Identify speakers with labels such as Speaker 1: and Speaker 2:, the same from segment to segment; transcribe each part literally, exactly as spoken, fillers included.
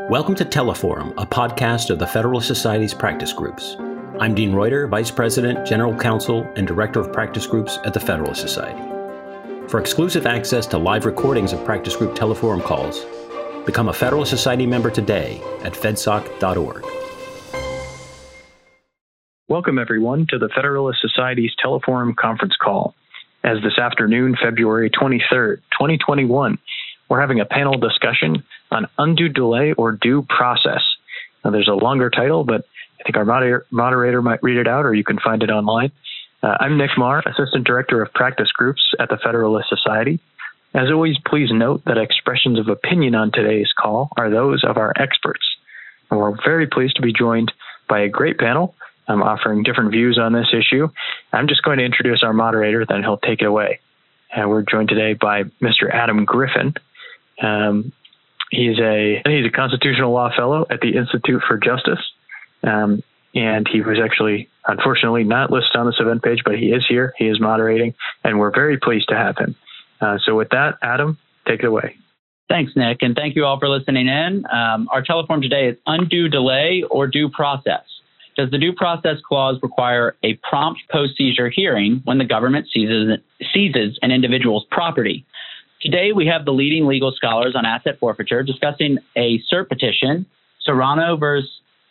Speaker 1: Welcome to Teleforum, a podcast of the Federalist Society's practice groups. I'm Dean Reuter, Vice President, General Counsel, and Director of Practice Groups at the Federalist Society. For exclusive access to live recordings of practice group Teleforum calls, become a Federalist Society member today at fedsoc dot org.
Speaker 2: Welcome, everyone, to the Federalist Society's Teleforum conference call. As this afternoon, February twenty-third, twenty twenty-one, we're having a panel discussion on undue delay or due process. Now, there's a longer title, but I think our moder- moderator might read it out, or you can find it online. Uh, I'm Nick Marr, Assistant Director of Practice Groups at the Federalist Society. As always, please note that expressions of opinion on today's call are those of our experts. And we're very pleased to be joined by a great panel. I'm offering different views on this issue. I'm just going to introduce our moderator, then he'll take it away. And we're joined today by Mister Adam Griffin. Um, he's a he's a constitutional law fellow at the Institute for Justice, um, and he was actually, unfortunately, not listed on this event page, but he is here. He is moderating, and we're very pleased to have him. Uh, so with that, Adam, take it away.
Speaker 3: Thanks, Nick, and thank you all for listening in. Um, our teleforum today is undue delay or due process. Does the due process clause require a prompt post-seizure hearing when the government seizes, seizes an individual's property? Today, we have the leading legal scholars on asset forfeiture discussing a cert petition, Serrano versus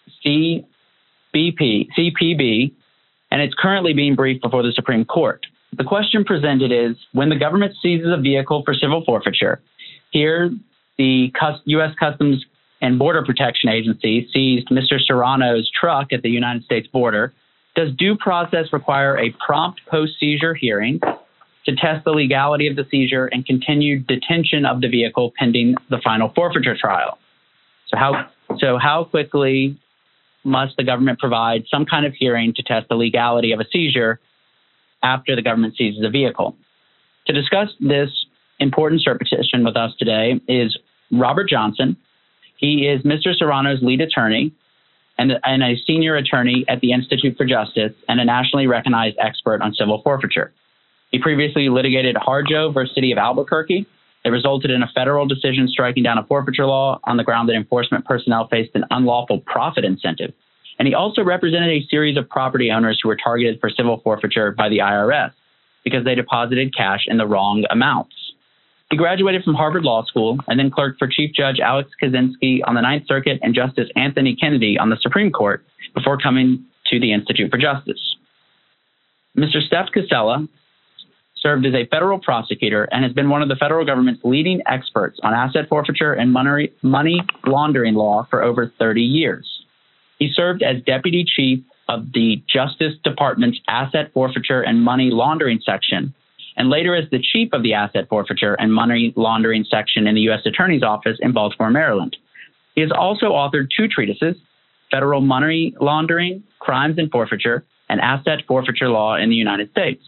Speaker 3: C B P, C P B, and it's currently being briefed before the Supreme Court. The question presented is, when the government seizes a vehicle for civil forfeiture, here the U S Customs and Border Protection Agency seized Mister Serrano's truck at the United States border, does due process require a prompt post-seizure hearing to test the legality of the seizure and continued detention of the vehicle pending the final forfeiture trial? So how so how quickly must the government provide some kind of hearing to test the legality of a seizure after the government seizes a vehicle? To discuss this important cert petition with us today is Robert Johnson. He is Mister Serrano's lead attorney and, and a senior attorney at the Institute for Justice and a nationally recognized expert on civil forfeiture. He previously litigated Harjo versus City of Albuquerque. It resulted in a federal decision striking down a forfeiture law on the ground that enforcement personnel faced an unlawful profit incentive. And he also represented a series of property owners who were targeted for civil forfeiture by the I R S because they deposited cash in the wrong amounts. He graduated from Harvard Law School and then clerked for Chief Judge Alex Kaczynski on the Ninth Circuit and Justice Anthony Kennedy on the Supreme Court before coming to the Institute for Justice. Mister Steph Casella served as a federal prosecutor and has been one of the federal government's leading experts on asset forfeiture and money, money laundering law for over thirty years. He served as deputy chief of the Justice Department's Asset Forfeiture and Money Laundering Section, and later as the chief of the Asset Forfeiture and Money Laundering Section in the U S Attorney's Office in Baltimore, Maryland. He has also authored two treatises, Federal Money Laundering, Crimes and Forfeiture, and Asset Forfeiture Law in the United States.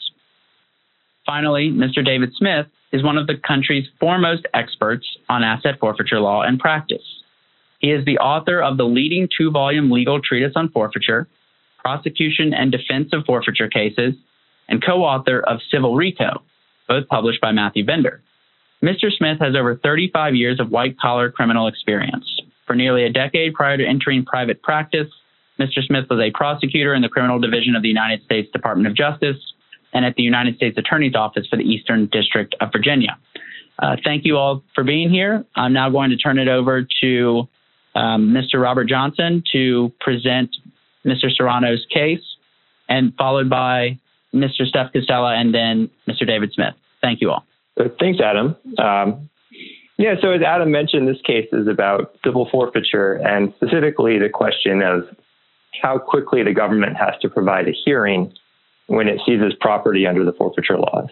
Speaker 3: Finally, Mister David Smith is one of the country's foremost experts on asset forfeiture law and practice. He is the author of the leading two-volume legal treatise on forfeiture, prosecution and defense of forfeiture cases, and co-author of Civil RICO, both published by Matthew Bender. Mister Smith has over thirty-five years of white-collar criminal experience. For nearly a decade prior to entering private practice, Mister Smith was a prosecutor in the Criminal Division of the United States Department of Justice and at the United States Attorney's Office for the Eastern District of Virginia. Uh, thank you all for being here. I'm now going to turn it over to um, Mister Robert Johnson to present Mister Serrano's case, and followed by Mister Steph Casella and then Mister David Smith. Thank you all.
Speaker 4: Thanks, Adam. Um, yeah, so as Adam mentioned, this case is about civil forfeiture and specifically the question of how quickly the government has to provide a hearing when it seizes property under the forfeiture laws.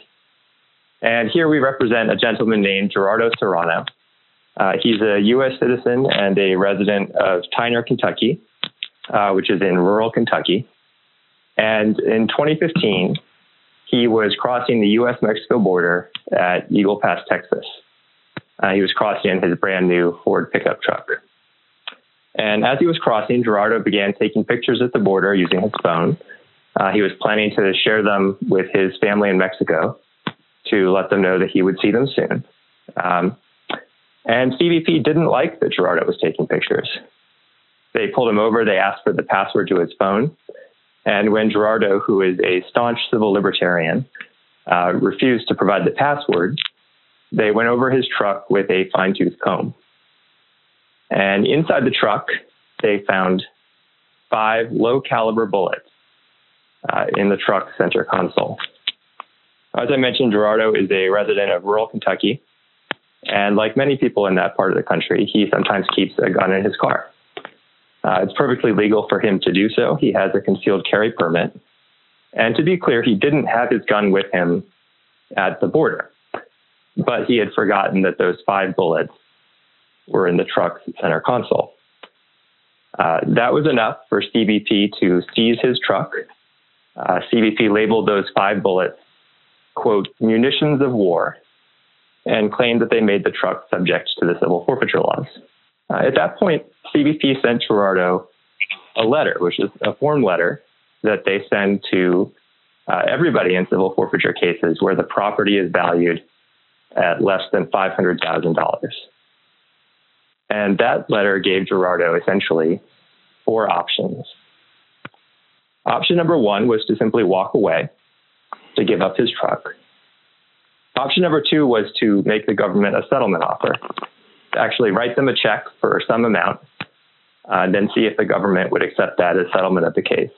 Speaker 4: And here we represent a gentleman named Gerardo Serrano. Uh, he's a U S citizen and a resident of Tyner, Kentucky, uh, which is in rural Kentucky. And in twenty fifteen, he was crossing the U S Mexico border at Eagle Pass, Texas. Uh, he was crossing in his brand new Ford pickup truck. And as he was crossing, Gerardo began taking pictures at the border using his phone. Uh, he was planning to share them with his family in Mexico to let them know that he would see them soon. Um, And C B P didn't like that Gerardo was taking pictures. They pulled him over, they asked for the password to his phone. And when Gerardo, who is a staunch civil libertarian, uh, refused to provide the password, they went over his truck with a fine-tooth comb. And inside the truck, they found five low-caliber bullets uh, in the truck's center console. As I mentioned, Gerardo is a resident of rural Kentucky. And like many people in that part of the country, he sometimes keeps a gun in his car. Uh, it's perfectly legal for him to do so. He has a concealed carry permit. And to be clear, he didn't have his gun with him at the border, but he had forgotten that those five bullets were in the truck's center console. Uh, that was enough for C B P to seize his truck. Uh, C B P labeled those five bullets, quote, munitions of war, and claimed that they made the truck subject to the civil forfeiture laws. Uh, at that point, C B P sent Gerardo a letter, which is a form letter that they send to uh, everybody in civil forfeiture cases where the property is valued at less than five hundred thousand dollars. And that letter gave Gerardo essentially four options. Option number one was to simply walk away, to give up his truck. Option number two was to make the government a settlement offer, to actually write them a check for some amount, uh, and then see if the government would accept that as settlement of the case.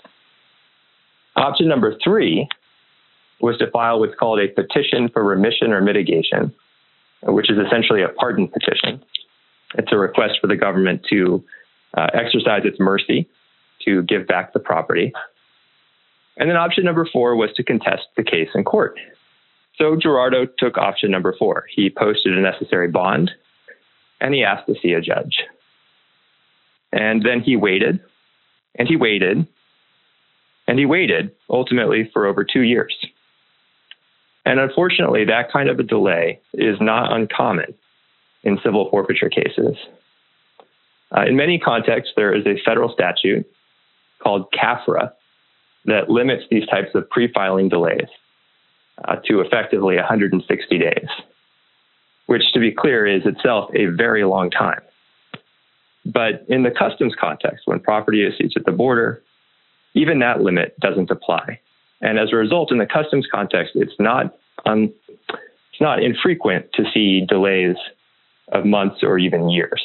Speaker 4: Option number three was to file what's called a petition for remission or mitigation, which is essentially a pardon petition. It's a request for the government to uh, exercise its mercy, to give back the property. And then option number four was to contest the case in court. So Gerardo took option number four. He posted a necessary bond, and he asked to see a judge. And then he waited, and he waited, and he waited, ultimately, for over two years. And unfortunately, that kind of a delay is not uncommon in civil forfeiture cases. Uh, in many contexts, there is a federal statute called C A F R A that limits these types of pre-filing delays uh, to effectively one hundred sixty days, which, to be clear, is itself a very long time. But in the customs context, when property is seized at the border, even that limit doesn't apply. And as a result, in the customs context, it's not um, it's not infrequent to see delays of months or even years.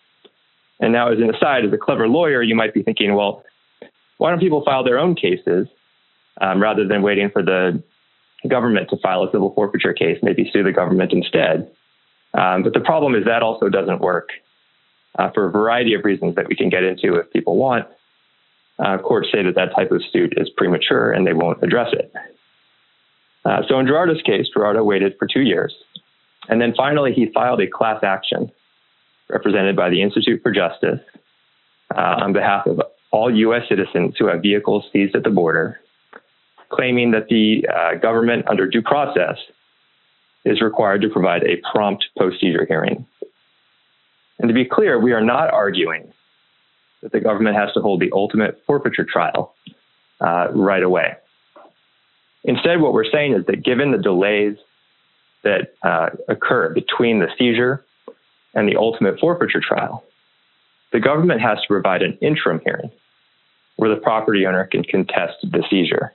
Speaker 4: And now, as an aside, as a clever lawyer, you might be thinking, well, why don't people file their own cases um, rather than waiting for the government to file a civil forfeiture case, maybe sue the government instead? Um, but the problem is that also doesn't work uh, for a variety of reasons that we can get into if people want. Uh, courts say that that type of suit is premature and they won't address it. Uh, so in Gerardo's case, Gerardo waited for two years. And then finally, he filed a class action represented by the Institute for Justice uh, on behalf of all U S citizens who have vehicles seized at the border, claiming that the uh, government under due process is required to provide a prompt post-seizure hearing. And to be clear, we are not arguing that the government has to hold the ultimate forfeiture trial uh, right away. Instead, what we're saying is that given the delays that uh, occur between the seizure and the ultimate forfeiture trial, the government has to provide an interim hearing where the property owner can contest the seizure.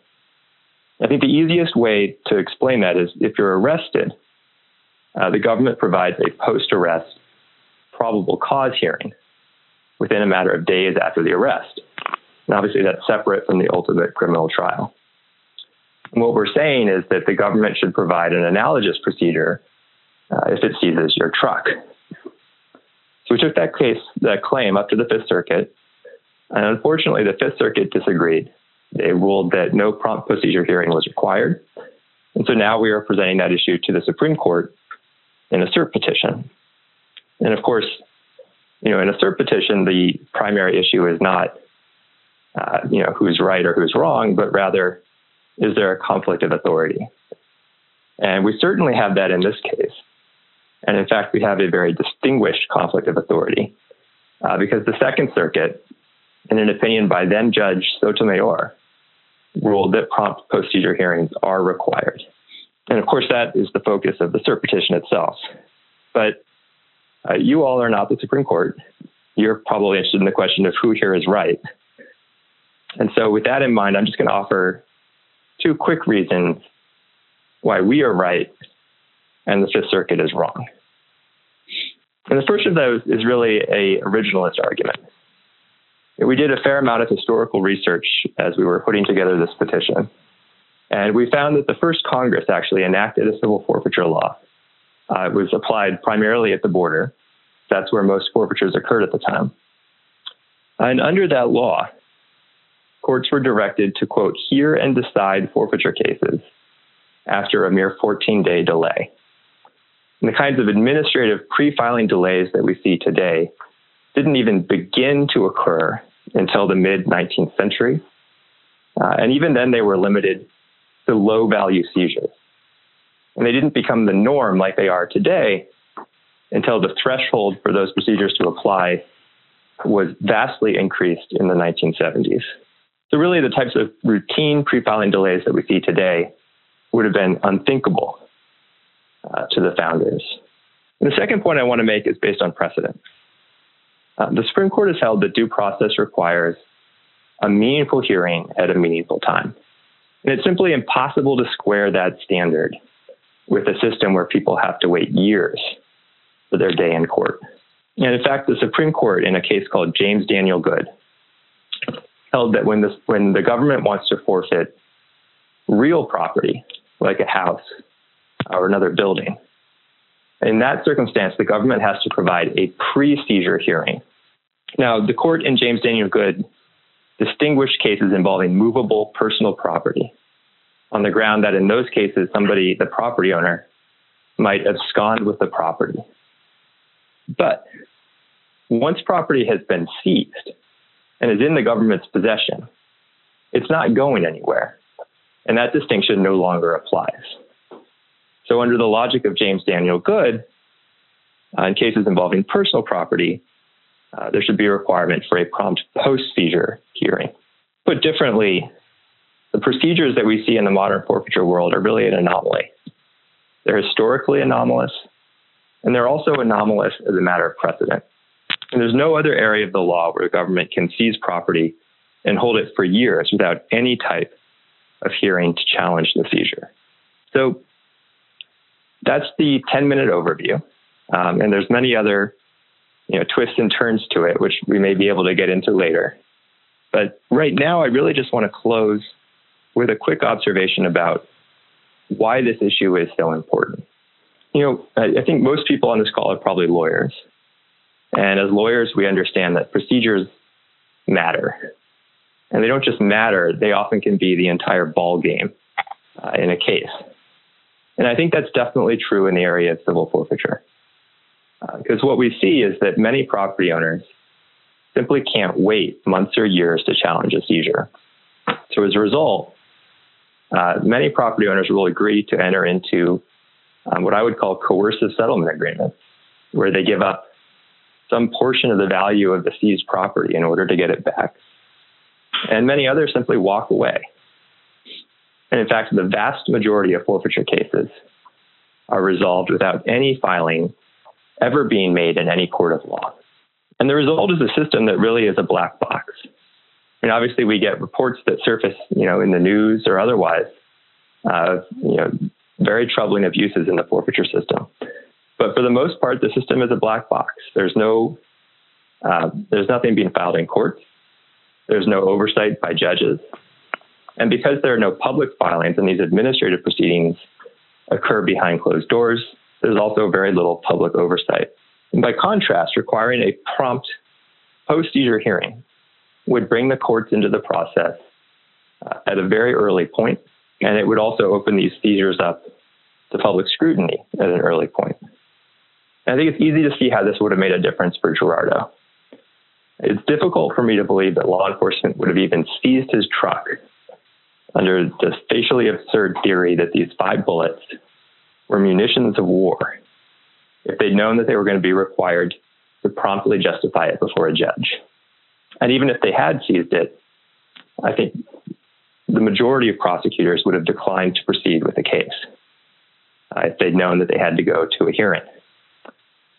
Speaker 4: I think the easiest way to explain that is if you're arrested, uh, the government provides a post-arrest probable cause hearing within a matter of days after the arrest. And obviously that's separate from the ultimate criminal trial. And what we're saying is that the government should provide an analogous procedure uh, if it seizes your truck. So we took that case, that claim up to the Fifth Circuit, and unfortunately the Fifth Circuit disagreed. They ruled that no prompt post-seizure hearing was required. And so now we are presenting that issue to the Supreme Court in a cert petition. And of course, you know, in a cert petition, the primary issue is not, uh, you know, who's right or who's wrong, but rather, is there a conflict of authority? And we certainly have that in this case. And in fact, we have a very distinguished conflict of authority uh, because the Second Circuit, in an opinion by then Judge Sotomayor, ruled that prompt post-seizure hearings are required. And of course, that is the focus of the cert petition itself. But Uh, you all are not the Supreme Court. You're probably interested in the question of who here is right. And so with that in mind, I'm just going to offer two quick reasons why we are right and the Fifth Circuit is wrong. And the first of those is really a originalist argument. We did a fair amount of historical research as we were putting together this petition. And we found that the first Congress actually enacted a civil forfeiture law. Uh, it was applied primarily at the border. That's where most forfeitures occurred at the time. And under that law, courts were directed to, quote, hear and decide forfeiture cases after a mere fourteen-day delay. And the kinds of administrative pre-filing delays that we see today didn't even begin to occur until the mid-nineteenth century. Uh, and even then, they were limited to low-value seizures. And they didn't become the norm like they are today until the threshold for those procedures to apply was vastly increased in the nineteen seventies. So really, the types of routine pre-filing delays that we see today would have been unthinkable uh, to the founders. And the second point I want to make is based on precedent. Uh, the Supreme Court has held that due process requires a meaningful hearing at a meaningful time. And it's simply impossible to square that standard with a system where people have to wait years for their day in court. And in fact, the Supreme Court, in a case called James Daniel Good, held that when, this, when the government wants to forfeit real property, like a house or another building, in that circumstance, the government has to provide a pre-seizure hearing. Now, the court in James Daniel Good distinguished cases involving movable personal property on the ground that in those cases, somebody, the property owner, might abscond with the property. But once property has been seized and is in the government's possession, it's not going anywhere. And that distinction no longer applies. So under the logic of James Daniel Good, uh, in cases involving personal property, uh, there should be a requirement for a prompt post-seizure hearing. Put differently, the procedures that we see in the modern forfeiture world are really an anomaly. They're historically anomalous, and they're also anomalous as a matter of precedent. And there's no other area of the law where the government can seize property and hold it for years without any type of hearing to challenge the seizure. So that's the ten-minute overview. Um, and there's many other you know, twists and turns to it, which we may be able to get into later. But right now, I really just want to close with a quick observation about why this issue is so important. You know, I, I think most people on this call are probably lawyers. And as lawyers, we understand that procedures matter. And they don't just matter, they often can be the entire ball game uh, in a case. And I think that's definitely true in the area of civil forfeiture. Because uh, what we see is that many property owners simply can't wait months or years to challenge a seizure. So as a result, uh, many property owners will agree to enter into um, what I would call coercive settlement agreements, where they give up some portion of the value of the seized property in order to get it back. And many others simply walk away. And in fact, the vast majority of forfeiture cases are resolved without any filing ever being made in any court of law. And the result is a system that really is a black box. I mean, obviously, we get reports that surface, you know, in the news or otherwise, uh, you know, very troubling abuses in the forfeiture system. But for the most part, the system is a black box. There's no, uh, there's nothing being filed in courts. There's no oversight by judges. And because there are no public filings and these administrative proceedings occur behind closed doors, there's also very little public oversight. And by contrast, requiring a prompt post-seizure hearing would bring the courts into the process uh, at a very early point, and it would also open these seizures up to public scrutiny at an early point. And I think it's easy to see how this would have made a difference for Gerardo. It's difficult for me to believe that law enforcement would have even seized his truck under the facially absurd theory that these five bullets were munitions of war if they'd known that they were going to be required to promptly justify it before a judge. And even if they had seized it, I think the majority of prosecutors would have declined to proceed with the case uh, if they'd known that they had to go to a hearing.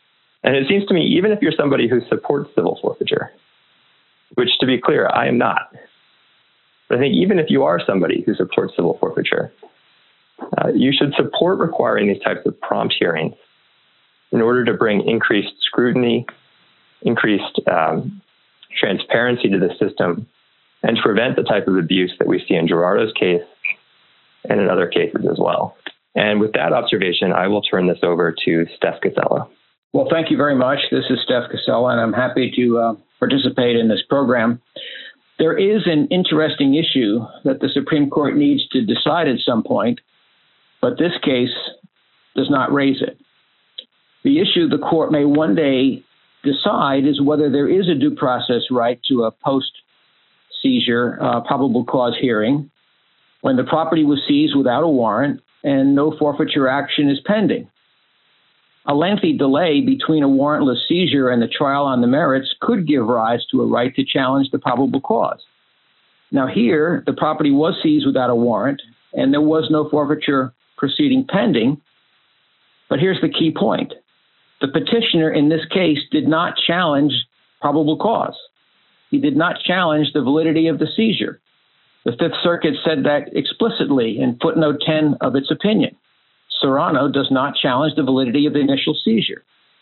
Speaker 4: And it seems to me, even if you're somebody who supports civil forfeiture, which to be clear, I am not, but I think even if you are somebody who supports civil forfeiture, uh, you should support requiring these types of prompt hearings in order to bring increased scrutiny, increased um, transparency to the system, and to prevent the type of abuse that we see in Gerardo's case and in other cases as well. And with that observation, I will turn this over to Steph Casella.
Speaker 5: Well, thank you very much. This is Steph Casella, and I'm happy to uh, participate in this program. There is an interesting issue that the Supreme Court needs to decide at some point, but this case does not raise it. The issue the court may one day decide is whether there is a due process right to a post-seizure uh, probable cause hearing when the property was seized without a warrant and no forfeiture action is pending. A lengthy delay between a warrantless seizure and the trial on the merits could give rise to a right to challenge the probable cause. Now here, the property was seized without a warrant and there was no forfeiture proceeding pending. But here's the key point. The petitioner in this case did not challenge probable cause. He did not challenge the validity of the seizure. The Fifth Circuit said that explicitly in footnote ten of its opinion. Serrano does not challenge the validity of the initial seizure.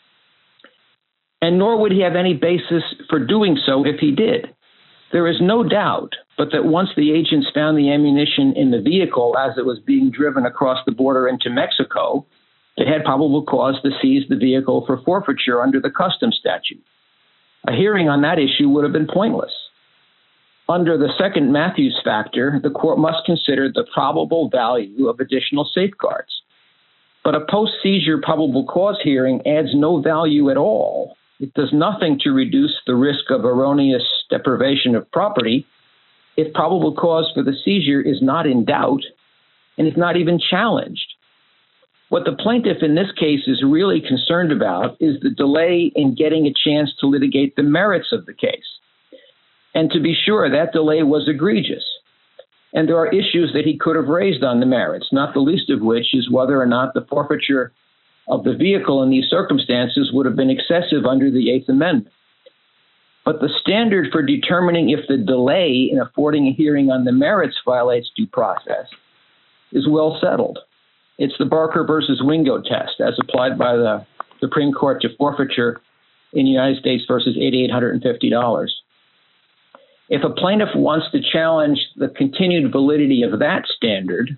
Speaker 5: And nor would he have any basis for doing so if he did. There is no doubt but that once the agents found the ammunition in the vehicle as it was being driven across the border into Mexico, they had probable cause to seize the vehicle for forfeiture under the customs statute. A hearing on that issue would have been pointless. Under the second Matthews factor, the court must consider the probable value of additional safeguards. But a post-seizure probable cause hearing adds no value at all. It does nothing to reduce the risk of erroneous deprivation of property if probable cause for the seizure is not in doubt and is not even challenged. What the plaintiff in this case is really concerned about is the delay in getting a chance to litigate the merits of the case. And to be sure, that delay was egregious. And there are issues that he could have raised on the merits, not the least of which is whether or not the forfeiture of the vehicle in these circumstances would have been excessive under the Eighth Amendment. But the standard for determining if the delay in affording a hearing on the merits violates due process is well settled. It's the Barker versus Wingo test as applied by the Supreme Court to forfeiture in United States versus eight thousand eight hundred fifty dollars. If a plaintiff wants to challenge the continued validity of that standard,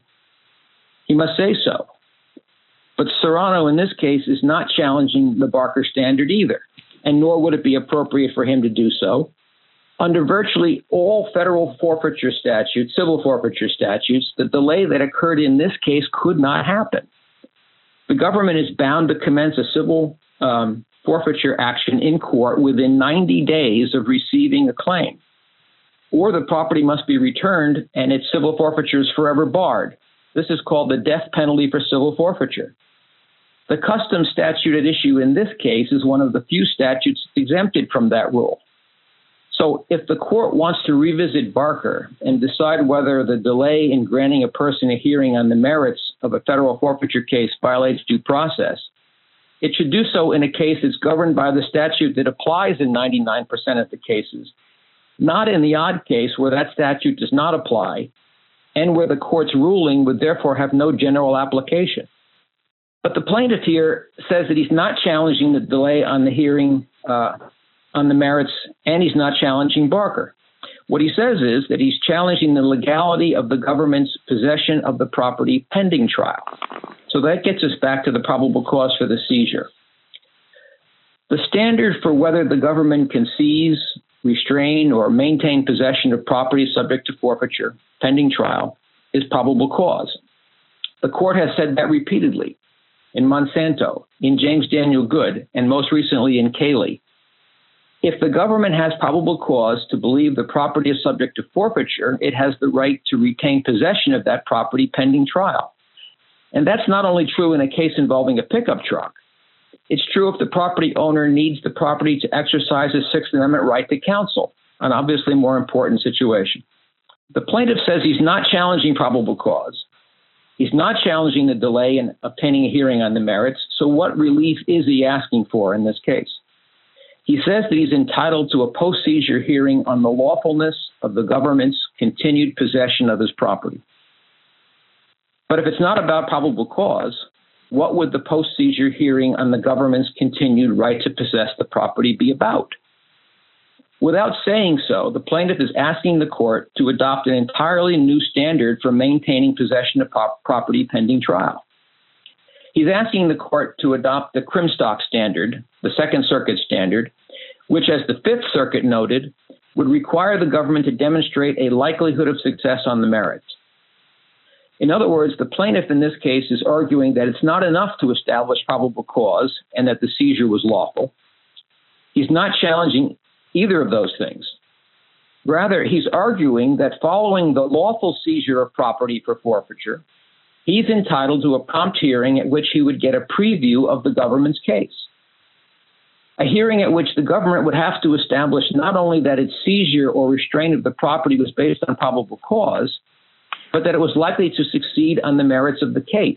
Speaker 5: he must say so. But Serrano in this case is not challenging the Barker standard either, and nor would it be appropriate for him to do so. Under virtually all federal forfeiture statutes, civil forfeiture statutes, the delay that occurred in this case could not happen. The government is bound to commence a civil um, forfeiture action in court within ninety days of receiving a claim, or the property must be returned and its civil forfeiture is forever barred. This is called the death penalty for civil forfeiture. The customs statute at issue in this case is one of the few statutes exempted from that rule. So if the court wants to revisit Barker and decide whether the delay in granting a person a hearing on the merits of a federal forfeiture case violates due process, it should do so in a case that's governed by the statute that applies in ninety-nine percent of the cases, not in the odd case where that statute does not apply and where the court's ruling would therefore have no general application. But the plaintiff here says that he's not challenging the delay on the hearing uh, on the merits, and he's not challenging Barker. What he says is that he's challenging the legality of the government's possession of the property pending trial. So that gets us back to the probable cause for the seizure. The standard for whether the government can seize, restrain, or maintain possession of property subject to forfeiture pending trial is probable cause. The court has said that repeatedly in Monsanto, in James Daniel Good, and most recently in Cayley. If the government has probable cause to believe the property is subject to forfeiture, it has the right to retain possession of that property pending trial. And that's not only true in a case involving a pickup truck. It's true if the property owner needs the property to exercise his Sixth Amendment right to counsel, an obviously more important situation. The plaintiff says he's not challenging probable cause, He's not challenging the delay in obtaining a hearing on the merits. So what relief is he asking for in this case? He says that he's entitled to a post-seizure hearing on the lawfulness of the government's continued possession of his property. But if it's not about probable cause, what would the post-seizure hearing on the government's continued right to possess the property be about? Without saying so, the plaintiff is asking the court to adopt an entirely new standard for maintaining possession of property pending trial. He's asking the court to adopt the Crimstock standard, the Second Circuit standard, which, as the Fifth Circuit noted, would require the government to demonstrate a likelihood of success on the merits. In other words, the plaintiff in this case is arguing that it's not enough to establish probable cause and that the seizure was lawful. He's not challenging either of those things. Rather, he's arguing that following the lawful seizure of property for forfeiture, he's entitled to a prompt hearing at which he would get a preview of the government's case. A hearing at which the government would have to establish not only that its seizure or restraint of the property was based on probable cause, but that it was likely to succeed on the merits of the case.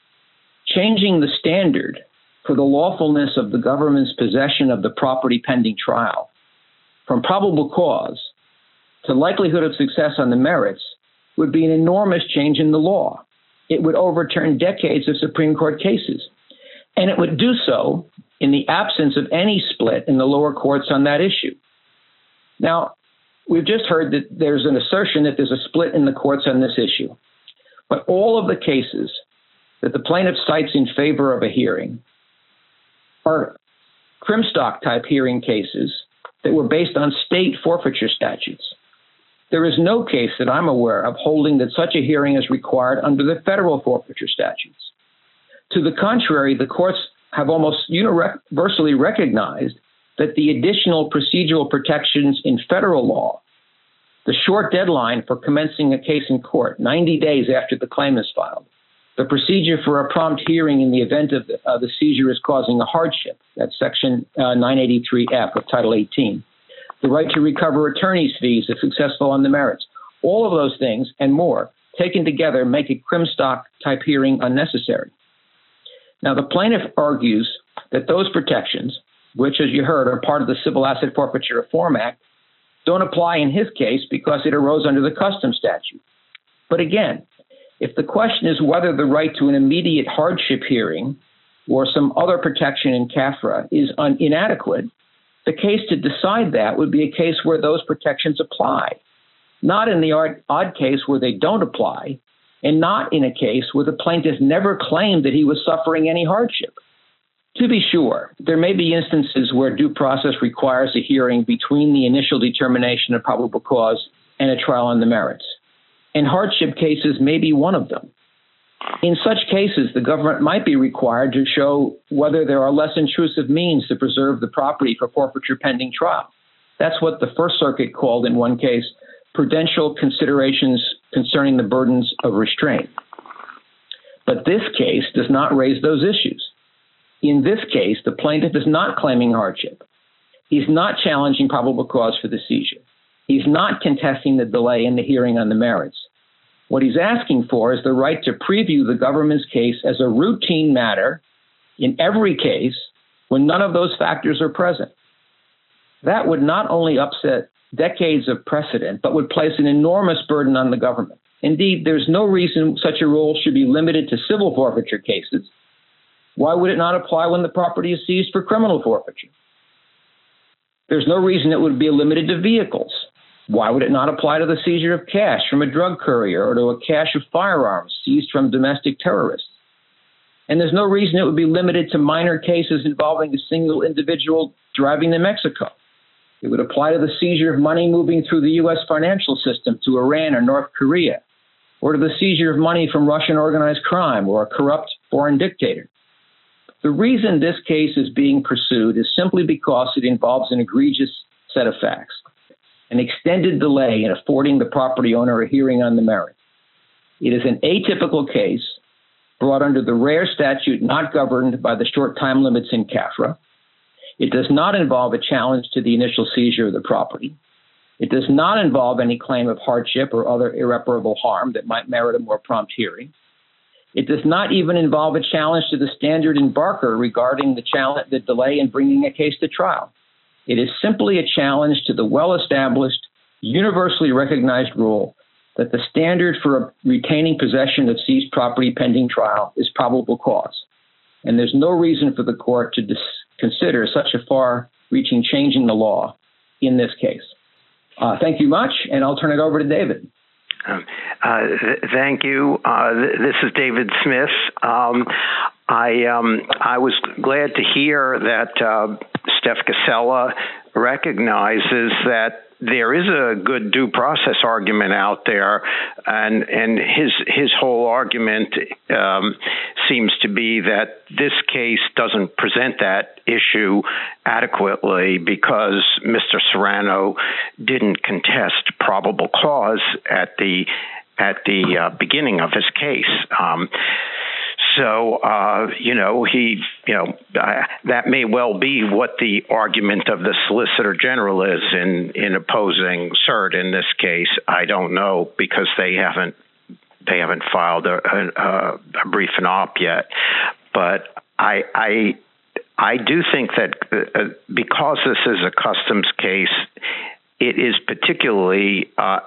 Speaker 5: Changing the standard for the lawfulness of the government's possession of the property pending trial from probable cause to likelihood of success on the merits would be an enormous change in the law. It would overturn decades of Supreme Court cases, and it would do so in the absence of any split in the lower courts on that issue. Now, we've just heard that there's an assertion that there's a split in the courts on this issue, but all of the cases that the plaintiff cites in favor of a hearing are Crimstock-type hearing cases that were based on state forfeiture statutes. There is no case that I'm aware of holding that such a hearing is required under the federal forfeiture statutes. To the contrary, the courts have almost universally recognized that the additional procedural protections in federal law, the short deadline for commencing a case in court, ninety days after the claim is filed, the procedure for a prompt hearing in the event of the, uh, the seizure is causing a hardship, that's Section uh, nine eighty-three F of Title eighteen, the right to recover attorney's fees if successful on the merits, all of those things and more taken together make a Crimstock-type hearing unnecessary. Now, the plaintiff argues that those protections, which, as you heard, are part of the Civil Asset Forfeiture Reform Act, don't apply in his case because it arose under the customs statute. But again, if the question is whether the right to an immediate hardship hearing or some other protection in C A F R A is un- inadequate, the case to decide that would be a case where those protections apply, not in the odd, odd case where they don't apply, and not in a case where the plaintiff never claimed that he was suffering any hardship. To be sure, there may be instances where due process requires a hearing between the initial determination of probable cause and a trial on the merits, and hardship cases may be one of them. In such cases, the government might be required to show whether there are less intrusive means to preserve the property for forfeiture pending trial. That's what the First Circuit called, in one case, prudential considerations concerning the burdens of restraint. But this case does not raise those issues. In this case, the plaintiff is not claiming hardship. He's not challenging probable cause for the seizure. He's not contesting the delay in the hearing on the merits. What he's asking for is the right to preview the government's case as a routine matter in every case when none of those factors are present. That would not only upset decades of precedent, but would place an enormous burden on the government. Indeed, there's no reason such a rule should be limited to civil forfeiture cases. Why would it not apply when the property is seized for criminal forfeiture? There's no reason it would be limited to vehicles. Why would it not apply to the seizure of cash from a drug courier or to a cache of firearms seized from domestic terrorists? And there's no reason it would be limited to minor cases involving a single individual driving to Mexico. It would apply to the seizure of money moving through the U S financial system to Iran or North Korea, or to the seizure of money from Russian organized crime or a corrupt foreign dictator. The reason this case is being pursued is simply because it involves an egregious set of facts, an extended delay in affording the property owner a hearing on the merits. It is an atypical case brought under the rare statute not governed by the short time limits in C A F R A. It does not involve a challenge to the initial seizure of the property. It does not involve any claim of hardship or other irreparable harm that might merit a more prompt hearing. It does not even involve a challenge to the standard in Barker regarding the challenge, the delay in bringing a case to trial. It is simply a challenge to the well-established, universally recognized rule that the standard for retaining possession of seized property pending trial is probable cause. And there's no reason for the court to dis- consider such a far-reaching change in the law in this case. Uh, thank you much, and I'll turn it over to David.
Speaker 6: Um, uh, th- thank you. Uh, th- this is David Smith. Um, I um, I was glad to hear that uh, Steph Casella recognizes that there is a good due process argument out there, and and his his whole argument um, seems to be that this case doesn't present that issue adequately because Mister Serrano didn't contest probable cause at the at the uh, beginning of his case. Um, So, uh, you know, he, you know, uh, that may well be what the argument of the Solicitor General is in, in opposing cert in this case. I don't know because they haven't they haven't filed a, a, a brief in op yet. But I I I do think that uh, because this is a customs case, it is particularly uh,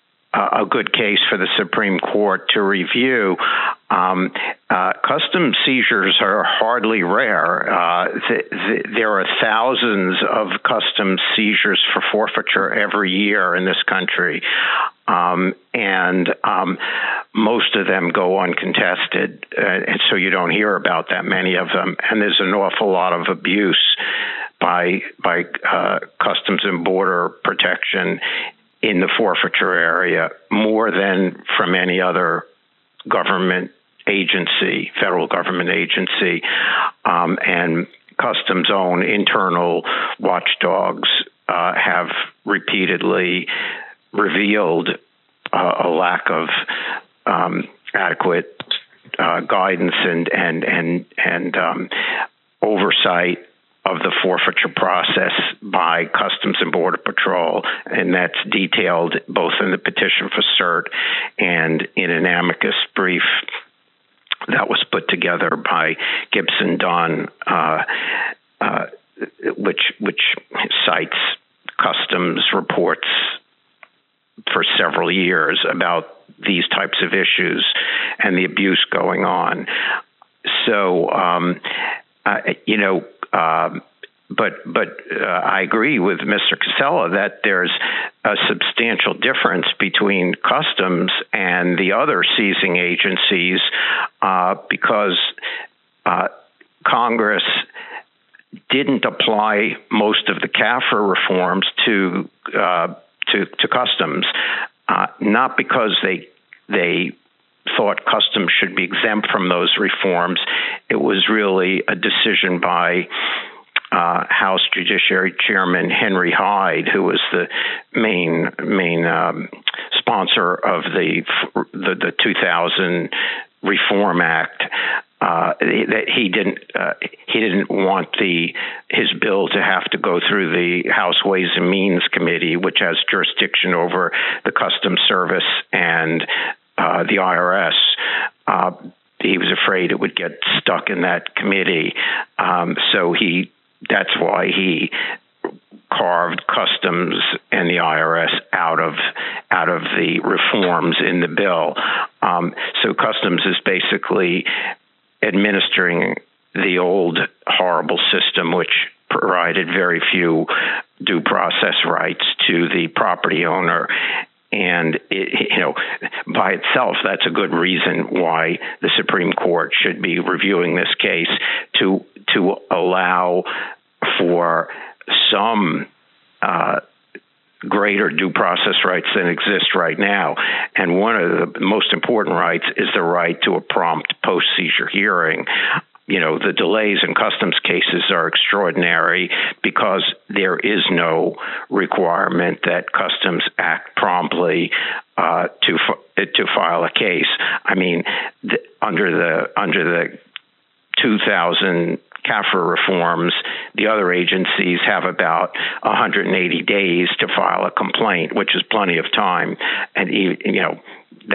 Speaker 6: a good case for the Supreme Court to review. Um, uh, custom seizures are hardly rare. Uh, th- th- there are thousands of custom seizures for forfeiture every year in this country, um, and um, most of them go uncontested, uh, and so you don't hear about that many of them. And there's an awful lot of abuse by by uh, Customs and Border Protection in the forfeiture area, more than from any other government agency, federal government agency, um, and Customs' own internal watchdogs uh, have repeatedly revealed uh, a lack of um, adequate uh, guidance and and and and um, oversight of the forfeiture process by Customs and Border Patrol, and that's detailed both in the petition for cert and in an amicus brief that was put together by Gibson Dunn, uh, uh, which which cites Customs reports for several years about these types of issues and the abuse going on. So, um, uh, you know, Um, but but uh, I agree with Mister Casella that there's a substantial difference between Customs and the other seizing agencies uh, because uh, Congress didn't apply most of the C A F R reforms to uh, to, to Customs, uh, not because they they thought Customs should be exempt from those reforms. It was really a decision by uh, House Judiciary Chairman Henry Hyde, who was the main main um, sponsor of the, the the two thousand Reform Act. Uh, that he didn't uh, he didn't want the his bill to have to go through the House Ways and Means Committee, which has jurisdiction over the Customs Service and uh, the I R S. Uh, he was afraid it would get stuck in that committee, um, so he that's why he carved Customs and the I R S out of out of the reforms in the bill. Um, so Customs is basically administering the old horrible system, which provided very few due process rights to the property owner. And, it, you know, by itself, that's a good reason why the Supreme Court should be reviewing this case to to allow for some uh, greater due process rights than exist right now. And one of the most important rights is the right to a prompt post-seizure hearing. You know, the delays in Customs cases are extraordinary because there is no requirement that Customs act promptly uh, to to file a case. I mean, the, under the under the two thousand C A F R reforms, the other agencies have about one hundred eighty days to file a complaint, which is plenty of time. And, you know, that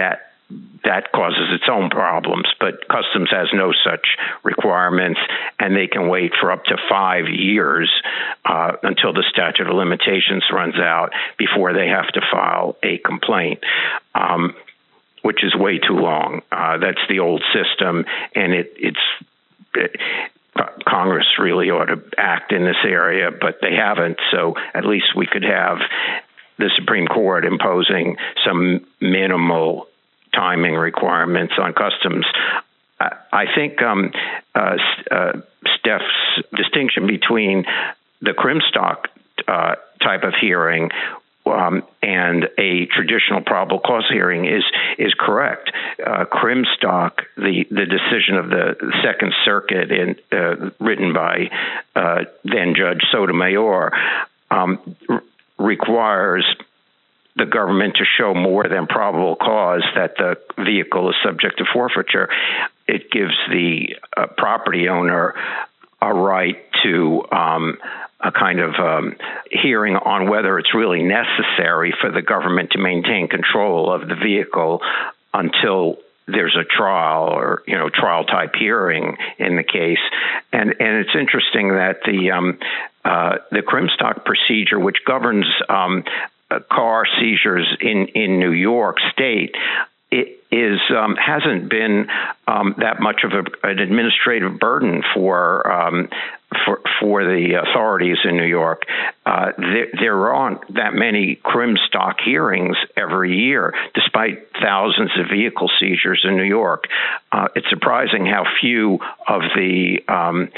Speaker 6: that causes its own problems. But Customs has no such requirements, and they can wait for up to five years uh, until the statute of limitations runs out before they have to file a complaint, um, which is way too long. Uh, that's the old system, and it, it's it, Congress really ought to act in this area, but they haven't. So at least we could have the Supreme Court imposing some minimal timing requirements on Customs. I, I think um, uh, uh, Steph's distinction between the Crimstock uh, type of hearing um, and a traditional probable cause hearing is is correct. Uh, Crimstock, the, the decision of the Second Circuit, in, uh, written by uh, then Judge Sotomayor, um, r- requires the government to show more than probable cause that the vehicle is subject to forfeiture. It gives the uh, property owner a right to um, a kind of um, hearing on whether it's really necessary for the government to maintain control of the vehicle until there's a trial or, you know, trial type hearing in the case. And and it's interesting that the um, uh, the Crimstock procedure, which governs um, uh, car seizures in, in New York State, it is um, hasn't been um, that much of a, an administrative burden for um, for for the authorities in New York. Uh, there, there aren't that many Crimstock hearings every year, despite thousands of vehicle seizures in New York. Uh, it's surprising how few of the um,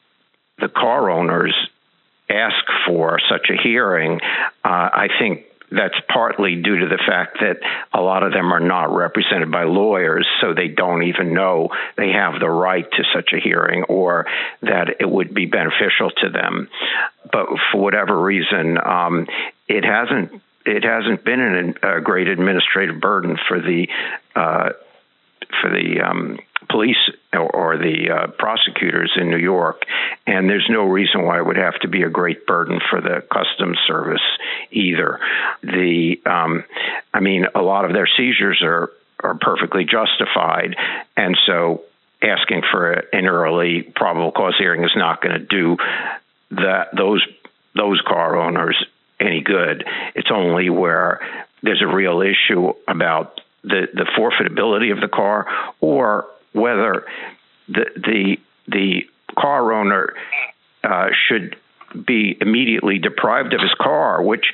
Speaker 6: the car owners ask for such a hearing. Uh, I think that's partly due to the fact that a lot of them are not represented by lawyers, so they don't even know they have the right to such a hearing or that it would be beneficial to them. But for whatever reason, um, it hasn't it hasn't been an, a great administrative burden for the uh, for the um, police or, or the uh, prosecutors in New York, and there's no reason why it would have to be a great burden for the Customs Service either. The, um, I mean, a lot of their seizures are are perfectly justified, and so asking for an early probable cause hearing is not going to do that those those car owners any good. It's only where there's a real issue about the, the forfeitability of the car, or whether the the the car owner uh, should be immediately deprived of his car, which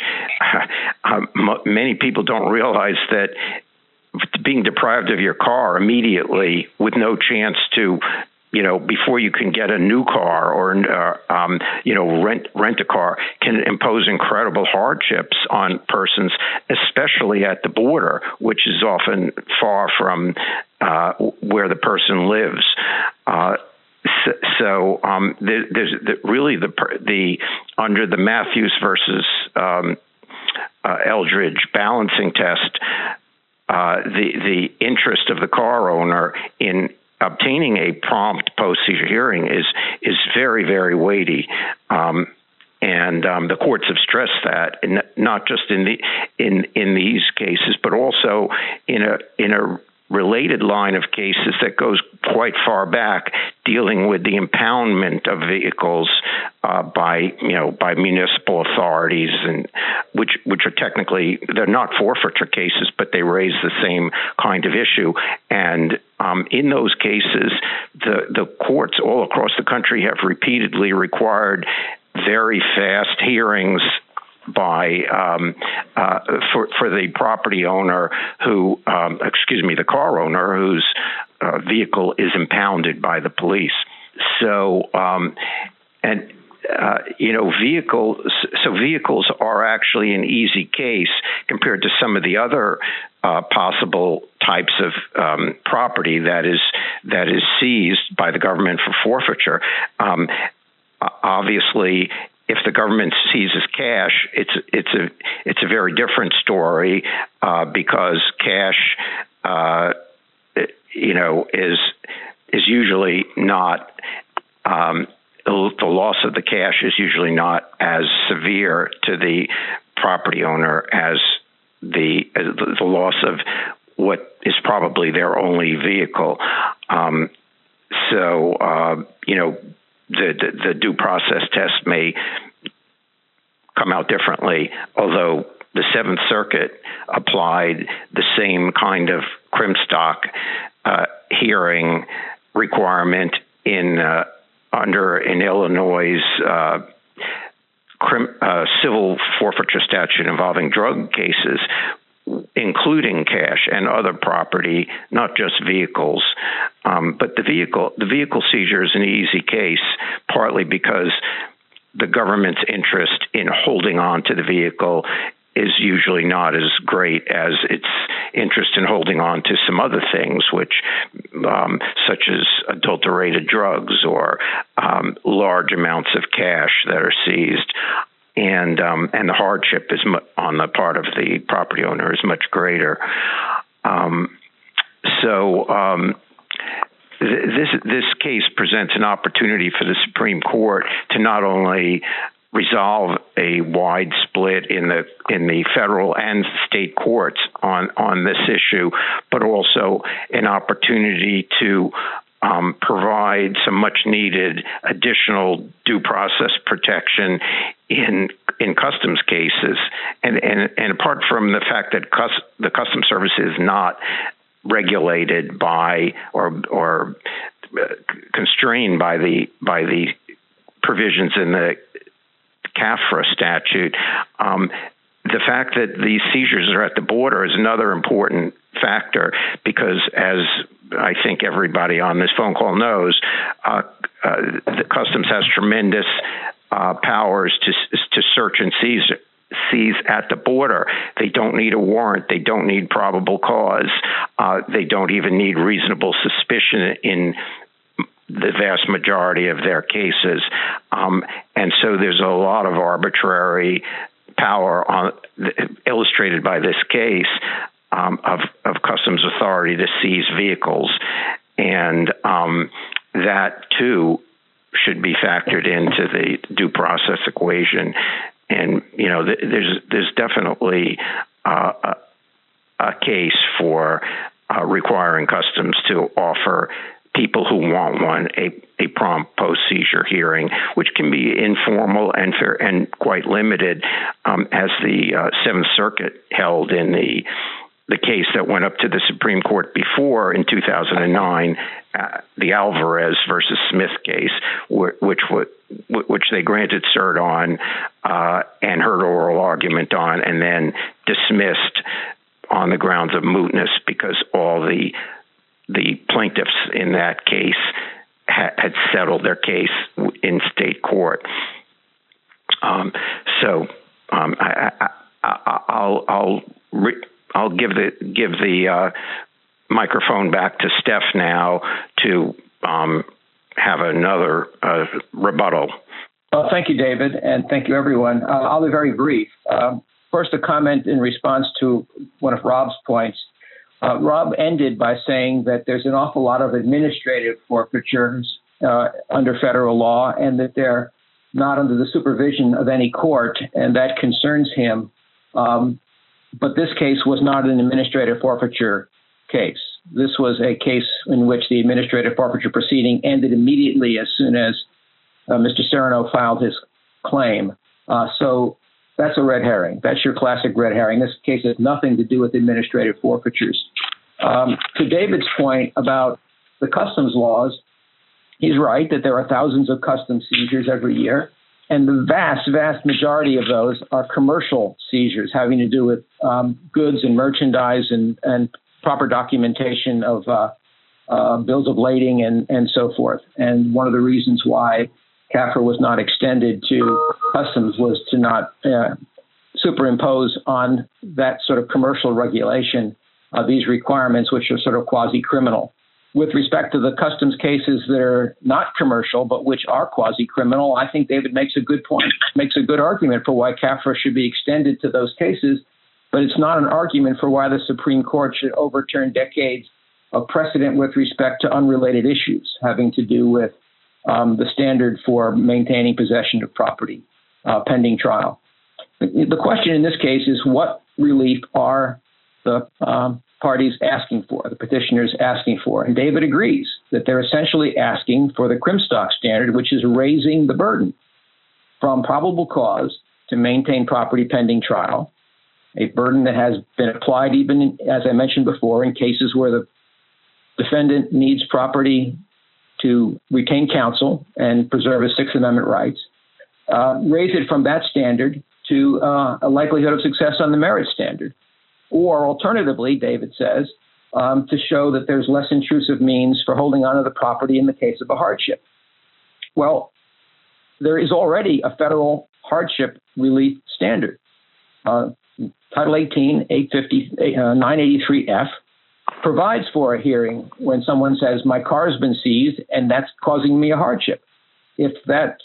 Speaker 6: uh, m- many people don't realize that being deprived of your car immediately with no chance to, you know, before you can get a new car or, uh, um, you know, rent rent a car can impose incredible hardships on persons, especially at the border, which is often far from uh, where the person lives. Uh, so, so um, there, there's the, really the the under the Matthews versus um, uh, Eldridge balancing test, uh, the the interest of the car owner in obtaining a prompt post-seizure hearing is is very, very weighty, um, and um, the courts have stressed that, and not just in the in in these cases, but also in a in a related line of cases that goes quite far back, dealing with the impoundment of vehicles uh, by you know by municipal authorities, and which which are technically they're not forfeiture cases, but they raise the same kind of issue. And um, in those cases, the the courts all across the country have repeatedly required very fast hearings by um, uh, for for the property owner who, um, excuse me, the car owner whose uh, vehicle is impounded by the police. So, um, and uh, you know, vehicles. So vehicles are actually an easy case compared to some of the other uh, possible types of um, property that is that is seized by the government for forfeiture. Um, obviously, if the government seizes cash, it's it's a it's a very different story uh, because cash, uh, you know, is is usually not um, the loss of the cash is usually not as severe to the property owner as the as the loss of what is probably their only vehicle. Um, so, uh, you know, the, the, the due process test may come out differently, although the Seventh Circuit applied the same kind of Crimstock uh, hearing requirement in uh, under in Illinois' uh, crim, uh, civil forfeiture statute involving drug cases, including cash and other property, not just vehicles. Um, but the vehicle the vehicle seizure is an easy case, partly because the government's interest in holding on to the vehicle is usually not as great as its interest in holding on to some other things, which, um, such as adulterated drugs or um, large amounts of cash that are seized. And um, and the hardship is mu- on the part of the property owner is much greater. Um, so um, th- this this case presents an opportunity for the Supreme Court to not only resolve a wide split in the in the federal and state courts on on this issue, but also an opportunity to um, provide some much needed additional due process protection in in customs cases. And and, and apart from the fact that cus- the Customs Service is not regulated by or or constrained by the by the provisions in the CAFRA statute, um, the fact that these seizures are at the border is another important factor, because as I think everybody on this phone call knows, uh, uh, the Customs has tremendous uh, powers to to search and seize seize at the border. They don't need a warrant. They don't need probable cause. Uh, they don't even need reasonable suspicion in the vast majority of their cases. Um, and so there's a lot of arbitrary power on, illustrated by this case um, of, of customs authority to seize vehicles. And um, that, too, should be factored into the due process equation. And, you know, th- there's, there's definitely uh, a, a case for uh, requiring customs to offer people who want one a, a prompt post-seizure hearing, which can be informal and fair and quite limited, um, as the uh, Seventh Circuit held in the the case that went up to the Supreme Court before in two thousand nine, uh, the Alvarez versus Smith case, wh- which would which they granted cert on uh, and heard oral argument on, and then dismissed on the grounds of mootness because all the the plaintiffs in that case ha- had settled their case in state court. Um, so um, I, I, I, I'll I'll re- I'll give the give the uh, microphone back to Steph now to um, have another uh, rebuttal.
Speaker 5: Well, thank you, David, and thank you, everyone. Uh, I'll be very brief. Um, first, a comment in response to one of Rob's points. Uh, Rob ended by saying that there's an awful lot of administrative forfeitures uh, under federal law and that they're not under the supervision of any court, and that concerns him. Um, but this case was not an administrative forfeiture case. This was a case in which the administrative forfeiture proceeding ended immediately as soon as uh, Mister Serrano filed his claim. Uh, so that's a red herring. That's your classic red herring. This case has nothing to do with administrative forfeitures. Um, to David's point about the customs laws, he's right that there are thousands of customs seizures every year, and the vast, vast majority of those are commercial seizures having to do with um, goods and merchandise and, and proper documentation of uh, uh, bills of lading and, and so forth. And one of the reasons why CAFRA was not extended to customs was to not uh, superimpose on that sort of commercial regulation uh, these requirements, which are sort of quasi-criminal. With respect to the customs cases that are not commercial, but which are quasi-criminal, I think David makes a good point, makes a good argument for why CAFRA should be extended to those cases, but it's not an argument for why the Supreme Court should overturn decades of precedent with respect to unrelated issues having to do with Um, the standard for maintaining possession of property uh, pending trial. The question in this case is what relief are the um, parties asking for, the petitioners asking for. And David agrees that they're essentially asking for the Crimstock standard, which is raising the burden from probable cause to maintain property pending trial, a burden that has been applied even, as I mentioned before, in cases where the defendant needs property to retain counsel and preserve his Sixth Amendment rights, uh, raise it from that standard to uh, a likelihood of success on the merit standard. Or alternatively, David says, um, to show that there's less intrusive means for holding onto the property in the case of a hardship. Well, there is already a federal hardship relief standard. Uh, Title eighteen, eight fifty, uh, nine eighty-three F provides for a hearing when someone says, my car has been seized and that's causing me a hardship. If that's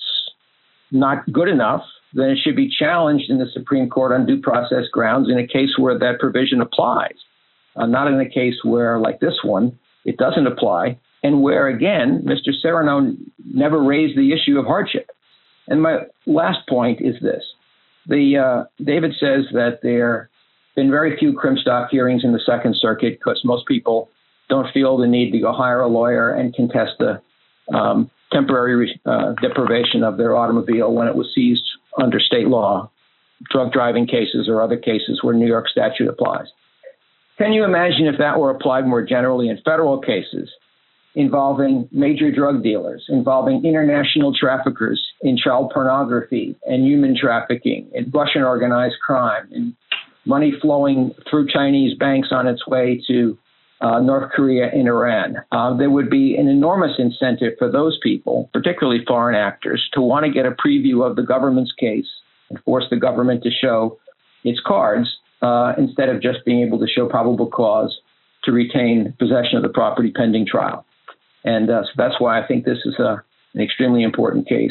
Speaker 5: not good enough, then it should be challenged in the Supreme Court on due process grounds in a case where that provision applies, uh, not in a case where, like this one, it doesn't apply, and where, again, Mister Serrano never raised the issue of hardship. And my last point is this. The uh, David says that there have been very few Crimstock hearings in the Second Circuit because most people don't feel the need to go hire a lawyer and contest the um, temporary uh, deprivation of their automobile when it was seized under state law, drug driving cases or other cases where New York statute applies. Can you imagine if that were applied more generally in federal cases involving major drug dealers, involving international traffickers in child pornography and human trafficking and Russian organized crime and money flowing through Chinese banks on its way to uh, North Korea and Iran? Uh, there would be an enormous incentive for those people, particularly foreign actors, to want to get a preview of the government's case and force the government to show its cards uh, instead of just being able to show probable cause to retain possession of the property pending trial. And uh, so that's why I think this is a, an extremely important case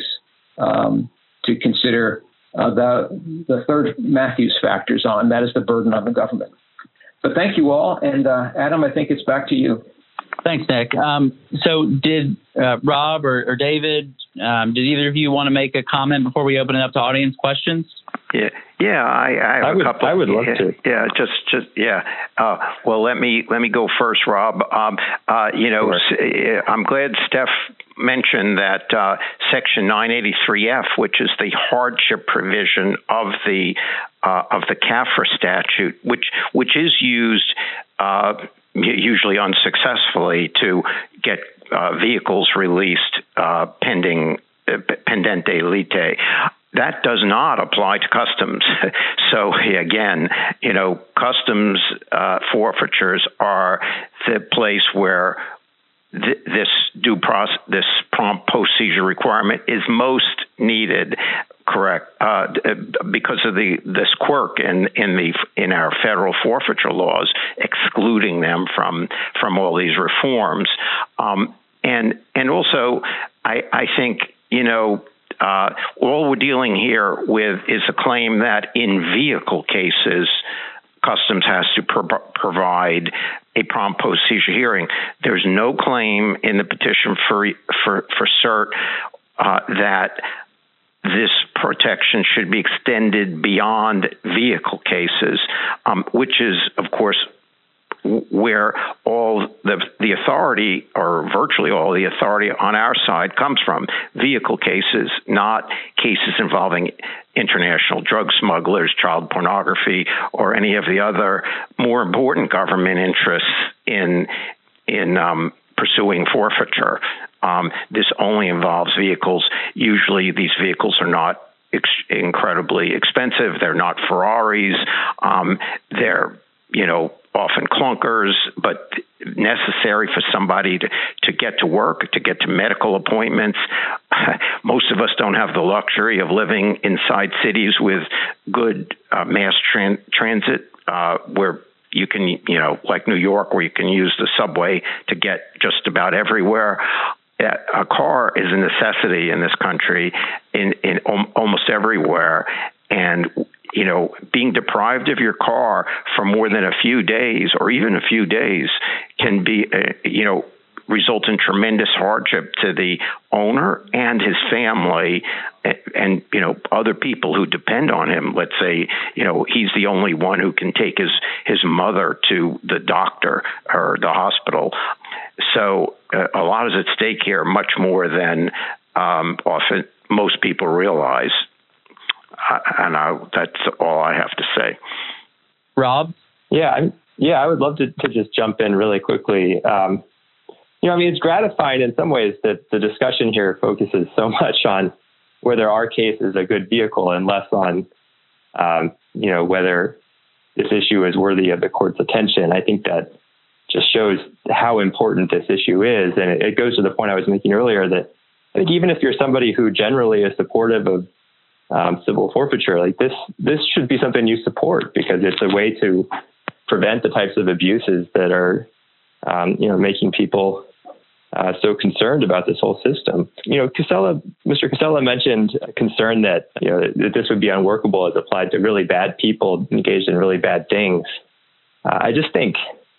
Speaker 5: um, to consider uh, the, the third Matthews factors on. That is the burden on the government. But thank you all. And uh, Adam, I think it's back to you.
Speaker 3: Thanks, Nick. Um, so did uh, Rob or, or David, um, did either of you want to make a comment before we open it up to audience questions?
Speaker 6: Yeah, yeah, I, I have
Speaker 4: I
Speaker 6: a
Speaker 4: would,
Speaker 6: couple.
Speaker 4: I would love
Speaker 6: yeah,
Speaker 4: to.
Speaker 6: Yeah, just, just, yeah. Uh, well, let me let me go first, Rob. Um, uh, you know, sure. I'm glad Steph mentioned that uh, Section nine eighty-three F, which is the hardship provision of the uh, of the C A F R statute, which which is used uh, usually unsuccessfully to get uh, vehicles released uh, pending uh, pendente lite. That does not apply to customs. So again, you know, customs uh, forfeitures are the place where th- this due process, this prompt post-seizure requirement is most needed. Correct, uh, because of the this quirk in in the in our federal forfeiture laws, excluding them from from all these reforms, um, and and also I I think you know. Uh, all we're dealing here with is a claim that in vehicle cases, Customs has to pro- provide a prompt post-seizure hearing. There's no claim in the petition for for, for cert uh, that this protection should be extended beyond vehicle cases, um, which is, of course, where all the the authority, or virtually all the authority on our side, comes from. Vehicle cases, not cases involving international drug smugglers, child pornography, or any of the other more important government interests in in um, pursuing forfeiture. Um, this only involves vehicles. Usually these vehicles are not ex- incredibly expensive. They're not Ferraris. Um, they're, you know, often clunkers, but necessary for somebody to, to get to work, to get to medical appointments. Most of us don't have the luxury of living inside cities with good uh, mass tran- transit uh, where you can, you know, like New York, where you can use the subway to get just about everywhere. A car is a necessity in this country, in, in om- almost everywhere. And you know, being deprived of your car for more than a few days or even a few days can be, uh, you know, result in tremendous hardship to the owner and his family and, and, you know, other people who depend on him. Let's say, you know, he's the only one who can take his, his mother to the doctor or the hospital. So uh, a lot is at stake here, much more than um, often most people realize. Uh, and I, that's all I have to say.
Speaker 3: Rob?
Speaker 4: Yeah, I'm, yeah, I would love to, to just jump in really quickly. Um, you know, I mean, it's gratifying in some ways that the discussion here focuses so much on whether our case is a good vehicle and less on, um, you know, whether this issue is worthy of the court's attention. I think that just shows how important this issue is. And it, it goes to the point I was making earlier that I think even if you're somebody who generally is supportive of um, civil forfeiture, like this, this should be something you support because it's a way to prevent the types of abuses that are, um, you know, making people uh, so concerned about this whole system. You know, Casella, Mister Casella mentioned a concern that, you know, that this would be unworkable as applied to really bad people engaged in really bad things. Uh, I just think,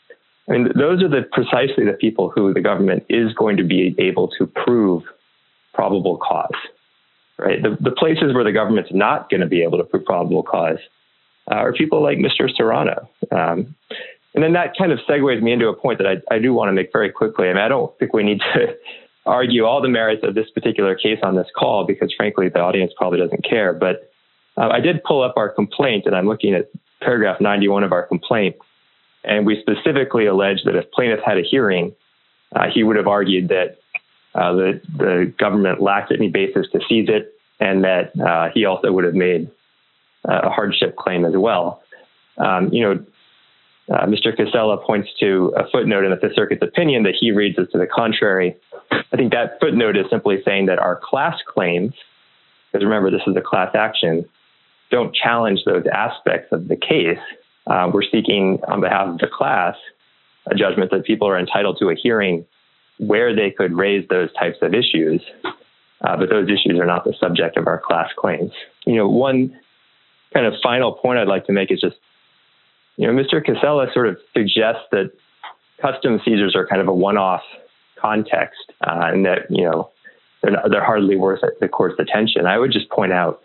Speaker 4: I mean, those are the precisely the people who the government is going to be able to prove probable cause, right? The, the places where the government's not going to be able to prove probable cause uh, are people like Mister Serrano. Um, and then that kind of segues me into a point that I, I do want to make very quickly. I mean, I don't think we need to argue all the merits of this particular case on this call because, frankly, the audience probably doesn't care. But uh, I did pull up our complaint, and I'm looking at paragraph ninety-one of our complaint. And we specifically allege that if plaintiff had a hearing, uh, he would have argued that uh, the, the government lacked any basis to seize it, and that uh, he also would have made uh, a hardship claim as well. Um, you know, uh, Mister Casella points to a footnote in the Fifth Circuit's opinion that he reads as to the contrary. I think that footnote is simply saying that our class claims, because remember, this is a class action, don't challenge those aspects of the case. Uh, we're seeking on behalf of the class a judgment that people are entitled to a hearing where they could raise those types of issues, uh, but those issues are not the subject of our class claims. You know, one kind of final point I'd like to make is just, you know, Mister Casella sort of suggests that custom seizures are kind of a one-off context, uh, and that, you know, they're, not, they're hardly worth the court's attention. I would just point out,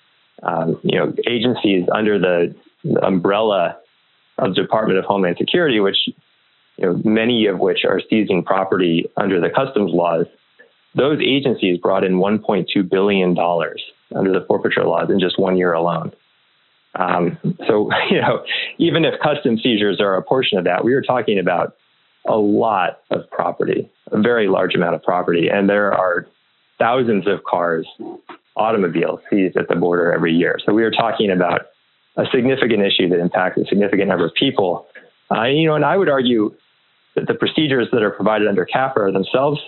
Speaker 4: um, you know, agencies under the the umbrella of the Department of Homeland Security, which, you know, many of which are seizing property under the customs laws, those agencies brought in one point two billion dollars under the forfeiture laws in just one year alone. Um, so, you know, even if customs seizures are a portion of that, we are talking about a lot of property, a very large amount of property. And there are thousands of cars, automobiles seized at the border every year. So we are talking about a significant issue that impacts a significant number of people. Uh, you know, and I would argue that the procedures that are provided under C A F A are themselves,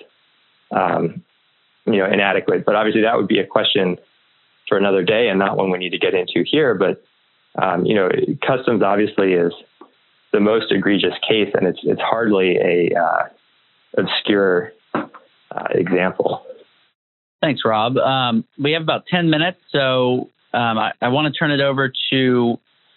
Speaker 4: um, you know, inadequate. But obviously that would be a question for another day and not one we need to get into here. But, um, you know, customs obviously is the most egregious case, and it's it's hardly a uh, obscure uh, example.
Speaker 3: Thanks, Rob. Um, we have about ten minutes, so Um, I, I want to turn it over to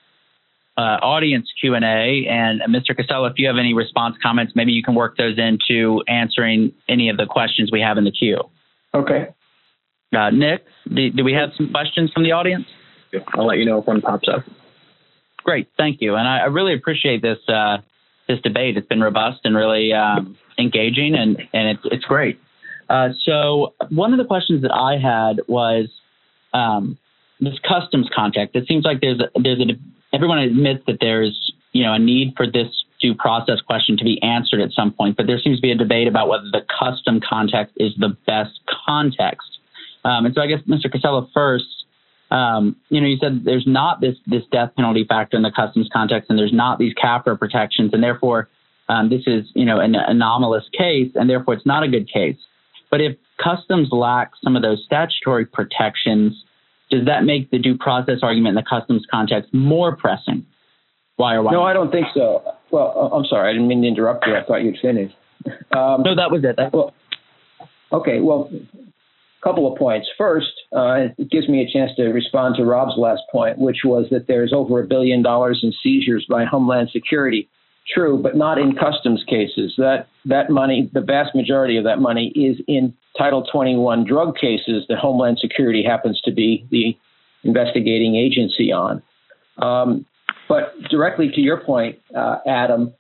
Speaker 3: uh, audience Q and A. And uh, Mister Casella, if you have any response comments, maybe you can work those into answering any of the questions we have in the queue.
Speaker 5: Okay.
Speaker 3: Uh, Nick, do, do we have some questions from the audience?
Speaker 2: I'll let you know if one pops up.
Speaker 3: Great, thank you. And I, I really appreciate this uh, this debate. It's been robust and really um, engaging, and, and it's, it's great. Uh, so one of the questions that I had was, um, this customs context. It seems like there's a, there's a, everyone admits that there's, you know, a need for this due process question to be answered at some point, but there seems to be a debate about whether the custom context is the best context. Um, and so I guess, Mister Casella, first, um, you know, you said there's not this, this death penalty factor in the customs context, and there's not these C A F R protections, and therefore um, this is, you know, an anomalous case, and therefore it's not a good case. But if customs lacks some of those statutory protections, does that make the due process argument in the customs context more pressing? Why or why
Speaker 5: No,
Speaker 3: not?
Speaker 5: I don't think so. Well, I'm sorry. I didn't mean to interrupt you. I thought you'd finished. Um,
Speaker 3: no, that was it. That-
Speaker 5: well, okay. Well, a couple of points. First, uh, it gives me a chance to respond to Rob's last point, which was that there's over a billion dollars in seizures by Homeland Security true, but not in customs cases. That that money, the vast majority of that money, is in Title twenty-one drug cases that Homeland Security happens to be the investigating agency on. Um, but directly to your point, uh, Adam,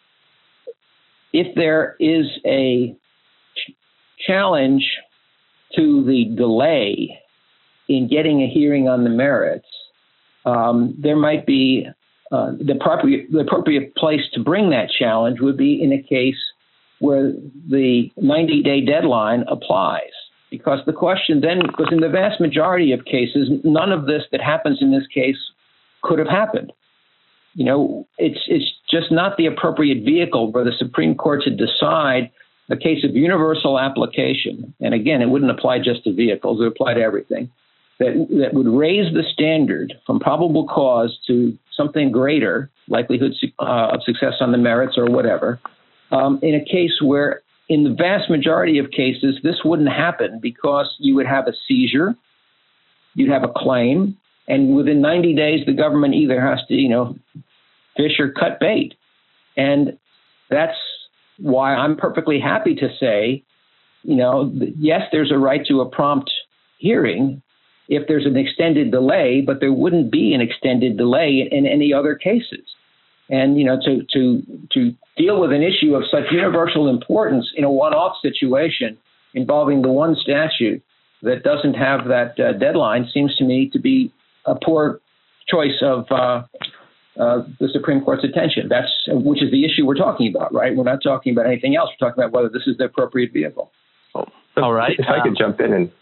Speaker 5: if there is a ch- challenge to the delay in getting a hearing on the merits, um, there might be uh, the appropriate the appropriate place to bring that challenge would be in a case where the ninety-day deadline applies. Because the question then, because in the vast majority of cases, none of this that happens in this case could have happened. You know, it's it's just not the appropriate vehicle for the Supreme Court to decide a case of universal application. And again, it wouldn't apply just to vehicles, it would apply to everything. That, that would raise the standard from probable cause to something greater, likelihood uh, of success on the merits or whatever, um, in a case where in the vast majority of cases, this wouldn't happen because you would have a seizure, you'd have a claim, and within ninety days, the government either has to, you know, fish or cut bait. And that's why I'm perfectly happy to say, you know, yes, there's a right to a prompt hearing if there's an extended delay, but there wouldn't be an extended delay in any other cases. And, you know, to to to deal with an issue of such universal importance in a one-off situation involving the one statute that doesn't have that uh, deadline seems to me to be a poor choice of uh, uh, the Supreme Court's attention. That's which is the issue we're talking about, right? We're not talking about anything else. We're talking about whether this is the appropriate vehicle.
Speaker 4: Well,
Speaker 3: all right.
Speaker 4: If I could
Speaker 3: um,
Speaker 4: jump in and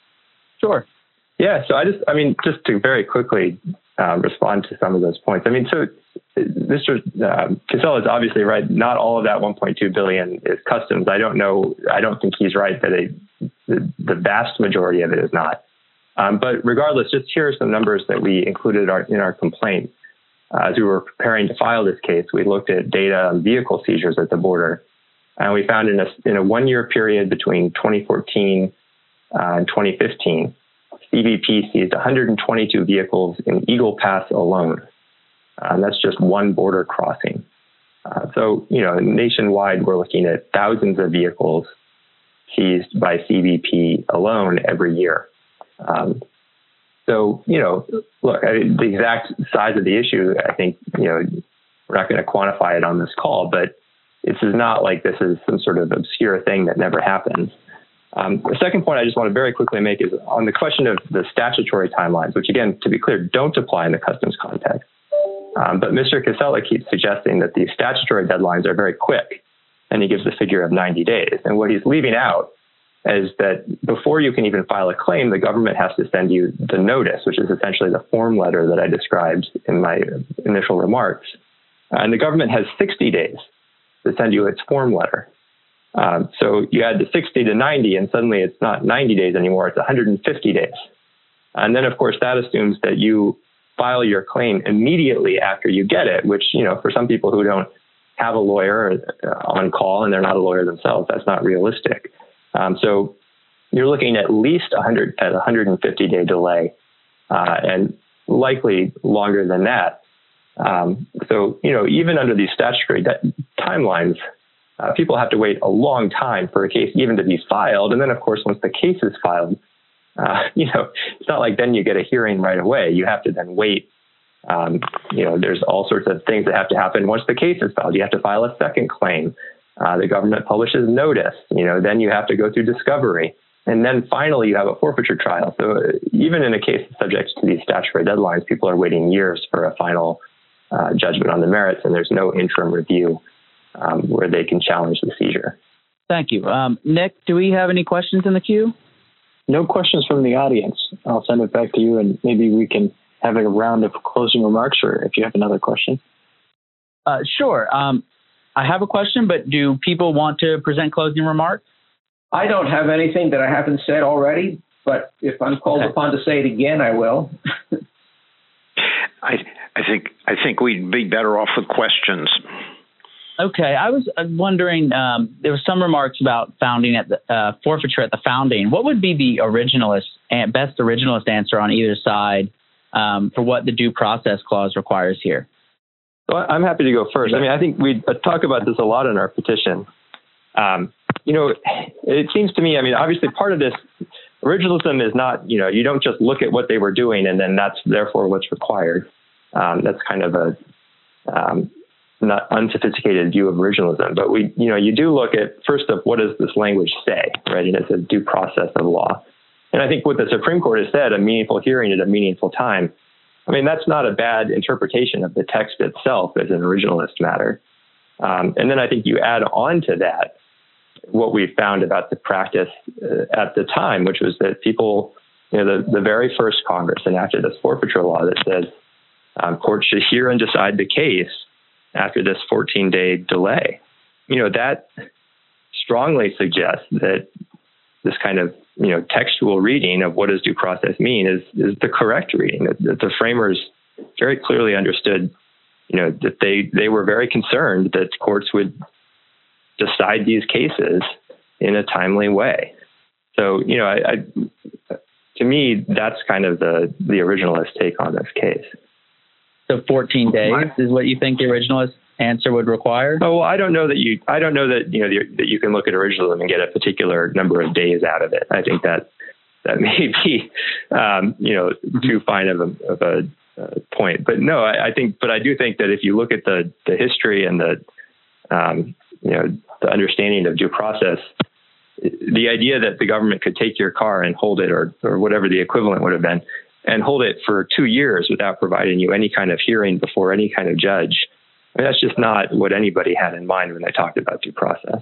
Speaker 3: sure.
Speaker 4: Yeah. So I just, I mean, just to very quickly um, respond to some of those points. I mean, so Mister Um, Casella is obviously right. Not all of that one point two billion dollars is customs. I don't know. I don't think he's right that a, the, the vast majority of it is not. Um, but regardless, just here are some numbers that we included our, in our complaint. Uh, as we were preparing to file this case, we looked at data on vehicle seizures at the border, and we found in a, in a one-year period between twenty fourteen uh, and twenty fifteen, C B P seized one hundred twenty-two vehicles in Eagle Pass alone. Uh, and that's just one border crossing. Uh, so, you know, nationwide, we're looking at thousands of vehicles seized by C B P alone every year. Um, so, you know, look, I, the exact size of the issue, I think, you know, we're not going to quantify it on this call, but this is not like this is some sort of obscure thing that never happens. Um, the second point I just want to very quickly make is on the question of the statutory timelines, which, again, to be clear, don't apply in the customs context. Um, but Mister Casella keeps suggesting that the statutory deadlines are very quick, and he gives the figure of ninety days. And what he's leaving out is that before you can even file a claim, the government has to send you the notice, which is essentially the form letter that I described in my initial remarks. And the government has sixty days to send you its form letter. Um, so you add the sixty to ninety, and suddenly it's not ninety days anymore, it's one hundred fifty days. And then, of course, that assumes that you file your claim immediately after you get it, which, you know, for some people who don't have a lawyer on call and they're not a lawyer themselves, that's not realistic. Um, so you're looking at least one hundred at one hundred fifty day delay, uh, and likely longer than that. Um, so, you know, even under these statutory de- timelines, uh, people have to wait a long time for a case even to be filed. And then, of course, once the case is filed, uh, you know, it's not like then you get a hearing right away. You have to then wait. Um, you know, there's all sorts of things that have to happen. Once the case is filed, you have to file a second claim. Uh, the government publishes notice. You know, then you have to go through discovery. And then finally, you have a forfeiture trial. So even in a case subject to these statutory deadlines, people are waiting years for a final uh, judgment on the merits, and there's no interim review um, where they can challenge the seizure.
Speaker 3: Thank you. Um, Nick, do we have any questions in the queue?
Speaker 2: No questions from the audience. I'll send it back to you, and maybe we can have a round of closing remarks, or if you have another question.
Speaker 3: Uh, sure. Um, I have a question, but do people want to present closing remarks?
Speaker 5: I don't have anything that I haven't said already, but if I'm called okay. upon to say it again, I will.
Speaker 6: I I think I think we'd be better off with questions.
Speaker 3: Okay, I was wondering, um, there were some remarks about founding at the uh, forfeiture at the founding. What would be the originalist and best originalist answer on either side um, for what the due process clause requires here?
Speaker 4: So I'm happy to go first. I mean, I think we talk about this a lot in our petition. Um, you know, it seems to me, I mean, obviously part of this, originalism is not, you know, you don't just look at what they were doing and then that's therefore what's required. Um, that's kind of a um, not unsophisticated view of originalism. But we, you know, you do look at, first of what does this language say, right? And it's a due process of law. And I think what the Supreme Court has said, a meaningful hearing at a meaningful time, I mean, that's not a bad interpretation of the text itself as an originalist matter. Um, and then I think you add on to that what we found about the practice uh, at the time, which was that people, you know, the, the very first Congress enacted this forfeiture law that says um, courts should hear and decide the case after this fourteen-day delay. You know, that strongly suggests that this kind of, you know, textual reading of what does due process mean is is the correct reading. That, that the framers very clearly understood, you know, that they they were very concerned that courts would decide these cases in a timely way. So, you know, I, I to me, that's kind of the the originalist take on this case.
Speaker 3: So fourteen days is what you think the originalist answer would require?
Speaker 4: Oh, well, I don't know that you. I don't know that you know the, that you can look at originalism and get a particular number of days out of it. I think that that may be, um, you know, too fine of a, of a uh, point. But no, I, I think. But I do think that if you look at the the history and the um, you know the understanding of due process, the idea that the government could take your car and hold it, or or whatever the equivalent would have been, and hold it for two years without providing you any kind of hearing before any kind of judge. I mean, that's just not what anybody had in mind when they talked about due process.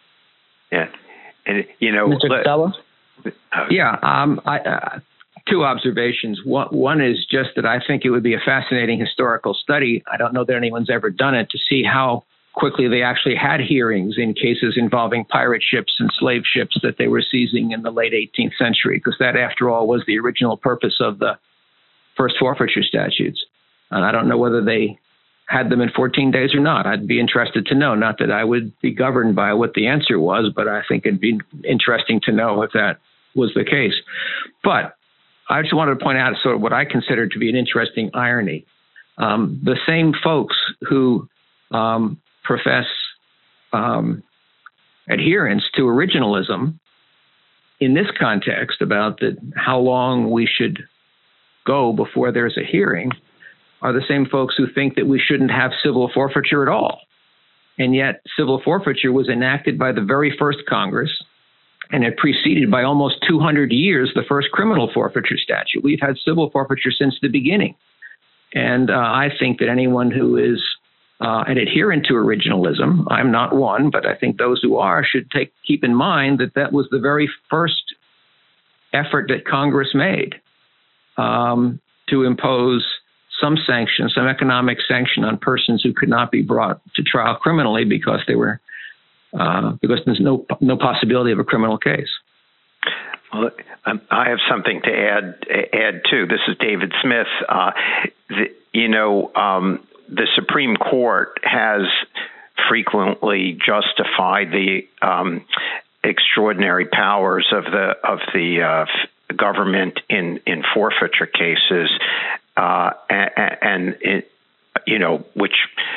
Speaker 6: Yeah. And, you know,
Speaker 3: Mister Costello?
Speaker 5: Yeah. Um, I, uh, two observations. One, one is just that I think it would be a fascinating historical study. I don't know that anyone's ever done it, to see how quickly they actually had hearings in cases involving pirate ships and slave ships that they were seizing in the late eighteenth century, because that, after all, was the original purpose of the first forfeiture statutes. And I don't know whether they had them in fourteen days or not. I'd be interested to know. Not that I would be governed by what the answer was, but I think it'd be interesting to know if that was the case. But I just wanted to point out sort of what I consider to be an interesting irony. Um, the same folks who um, profess um, adherence to originalism in this context about the, how long we should go before there's a hearing are the same folks who think that we shouldn't have civil forfeiture at all. And yet civil forfeiture was enacted by the very first Congress, and it preceded by almost two hundred years the first criminal forfeiture statute. We've had civil forfeiture since the beginning. And uh, I think that anyone who is uh, an adherent to originalism, I'm not one, but I think those who are should take keep in mind that that was the very first effort that Congress made um, to impose some sanction, some economic sanction on persons who could not be brought to trial criminally because they were uh, because there's no no possibility of a criminal case.
Speaker 6: Well, um, I have something to add add too. This is David Smith. Uh, the, you know, um, the Supreme Court has frequently justified the um, extraordinary powers of the of the uh, government in in forfeiture cases. Uh, and, and it, you know, which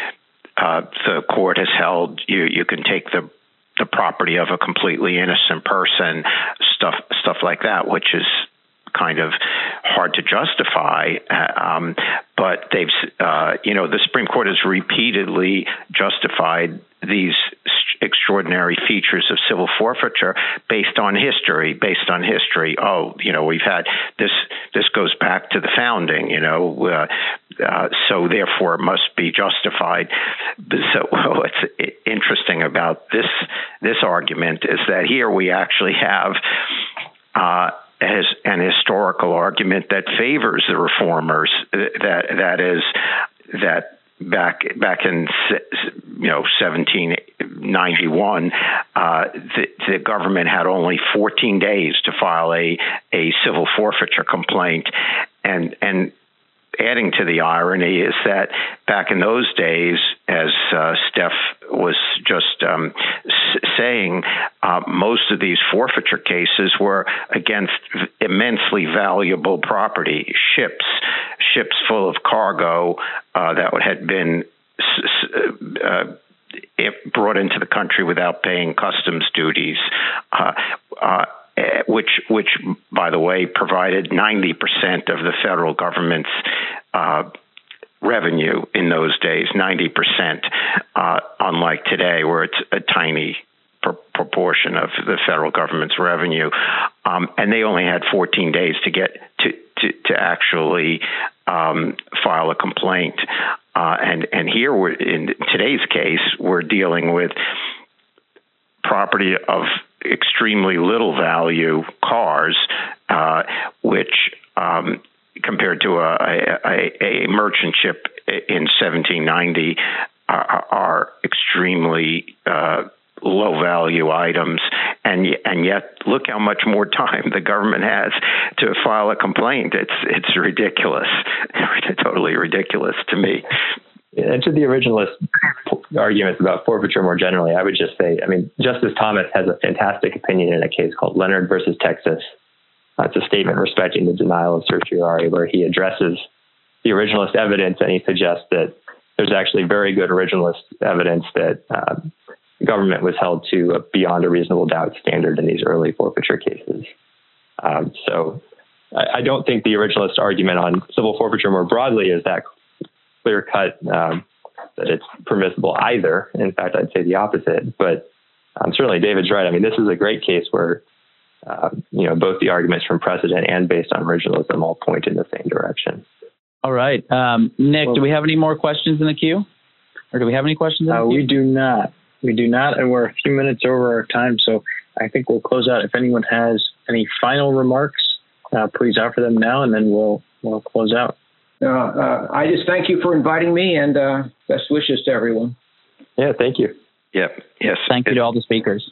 Speaker 6: uh, the court has held, you you can take the the property of a completely innocent person, stuff stuff like that, which is kind of hard to justify. Um, but they've, uh, you know, the Supreme Court has repeatedly justified these extraordinary features of civil forfeiture based on history, based on history. Oh, you know, we've had this, this goes back to the founding, you know, uh, uh, so therefore it must be justified. So what's interesting about this, this argument is that here we actually have, uh, as an historical argument that favors the reformers, that, that is, that back back in you know seventeen ninety-one, uh, the, the government had only fourteen days to file a a civil forfeiture complaint, and and adding to the irony is that back in those days, as uh, Steph was just um, s- saying, uh, most of these forfeiture cases were against immensely valuable property, ships, ships full of cargo uh, that had been uh, it brought into the country without paying customs duties, uh, uh, which, which, by the way, provided ninety percent of the federal government's uh, revenue in those days, ninety percent, uh, unlike today where it's a tiny pr- proportion of the federal government's revenue. Um, and they only had fourteen days to get to, to, to actually um, file a complaint. Uh, and, and here we're in today's case, we're dealing with property of extremely little value, cars, uh, which um, compared to a, a, a merchant ship in seventeen ninety are, are extremely uh, low value items. And, and yet look how much more time the government has to file a complaint. It's, it's ridiculous, totally ridiculous to me.
Speaker 4: And to the originalist arguments about forfeiture more generally, I would just say, I mean, Justice Thomas has a fantastic opinion in a case called Leonard versus Texas. Uh, it's a statement respecting the denial of certiorari, where he addresses the originalist evidence and he suggests that there's actually very good originalist evidence that uh, the government was held to a beyond a reasonable doubt standard in these early forfeiture cases. Um, so I, I don't think the originalist argument on civil forfeiture more broadly is that clear cut um, that it's permissible either. In fact, I'd say the opposite. But um, certainly David's right. I mean, this is a great case where uh, you know both the arguments from precedent and based on originalism all point in the same direction.
Speaker 3: All right, um, Nick, well, do we have any more questions in the queue, or do we have any questions in the
Speaker 2: uh,
Speaker 3: queue?
Speaker 2: We do not. We do not, and we're a few minutes over our time, so I think we'll close out. If anyone has any final remarks, uh, please offer them now, and then we'll we'll close out.
Speaker 5: Uh, uh, I just thank you for inviting me, and uh, best wishes to everyone.
Speaker 4: Yeah, thank you.
Speaker 6: Yep. Yes.
Speaker 3: Thank you to all the speakers.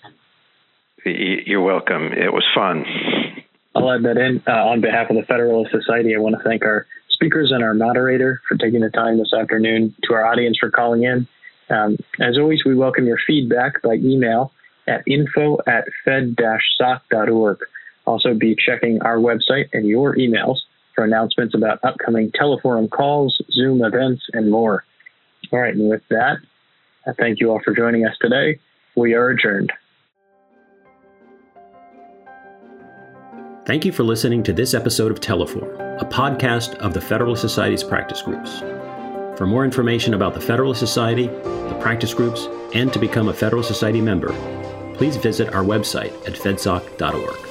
Speaker 6: You're welcome. It was fun.
Speaker 2: I'll add that in. Uh, on behalf of the Federalist Society, I want to thank our speakers and our moderator for taking the time this afternoon, to our audience for calling in. Um, as always, we welcome your feedback by email at info at fed dash soc dot org. Also be checking our website and your emails for announcements about upcoming teleforum calls, Zoom events, and more. All right, and with that, I thank you all for joining us today. We are adjourned.
Speaker 1: Thank you for listening to this episode of Teleforum, a podcast of the Federalist Society's practice groups. For more information about the Federalist Society, the practice groups, and to become a Federalist Society member, please visit our website at fedsoc dot org.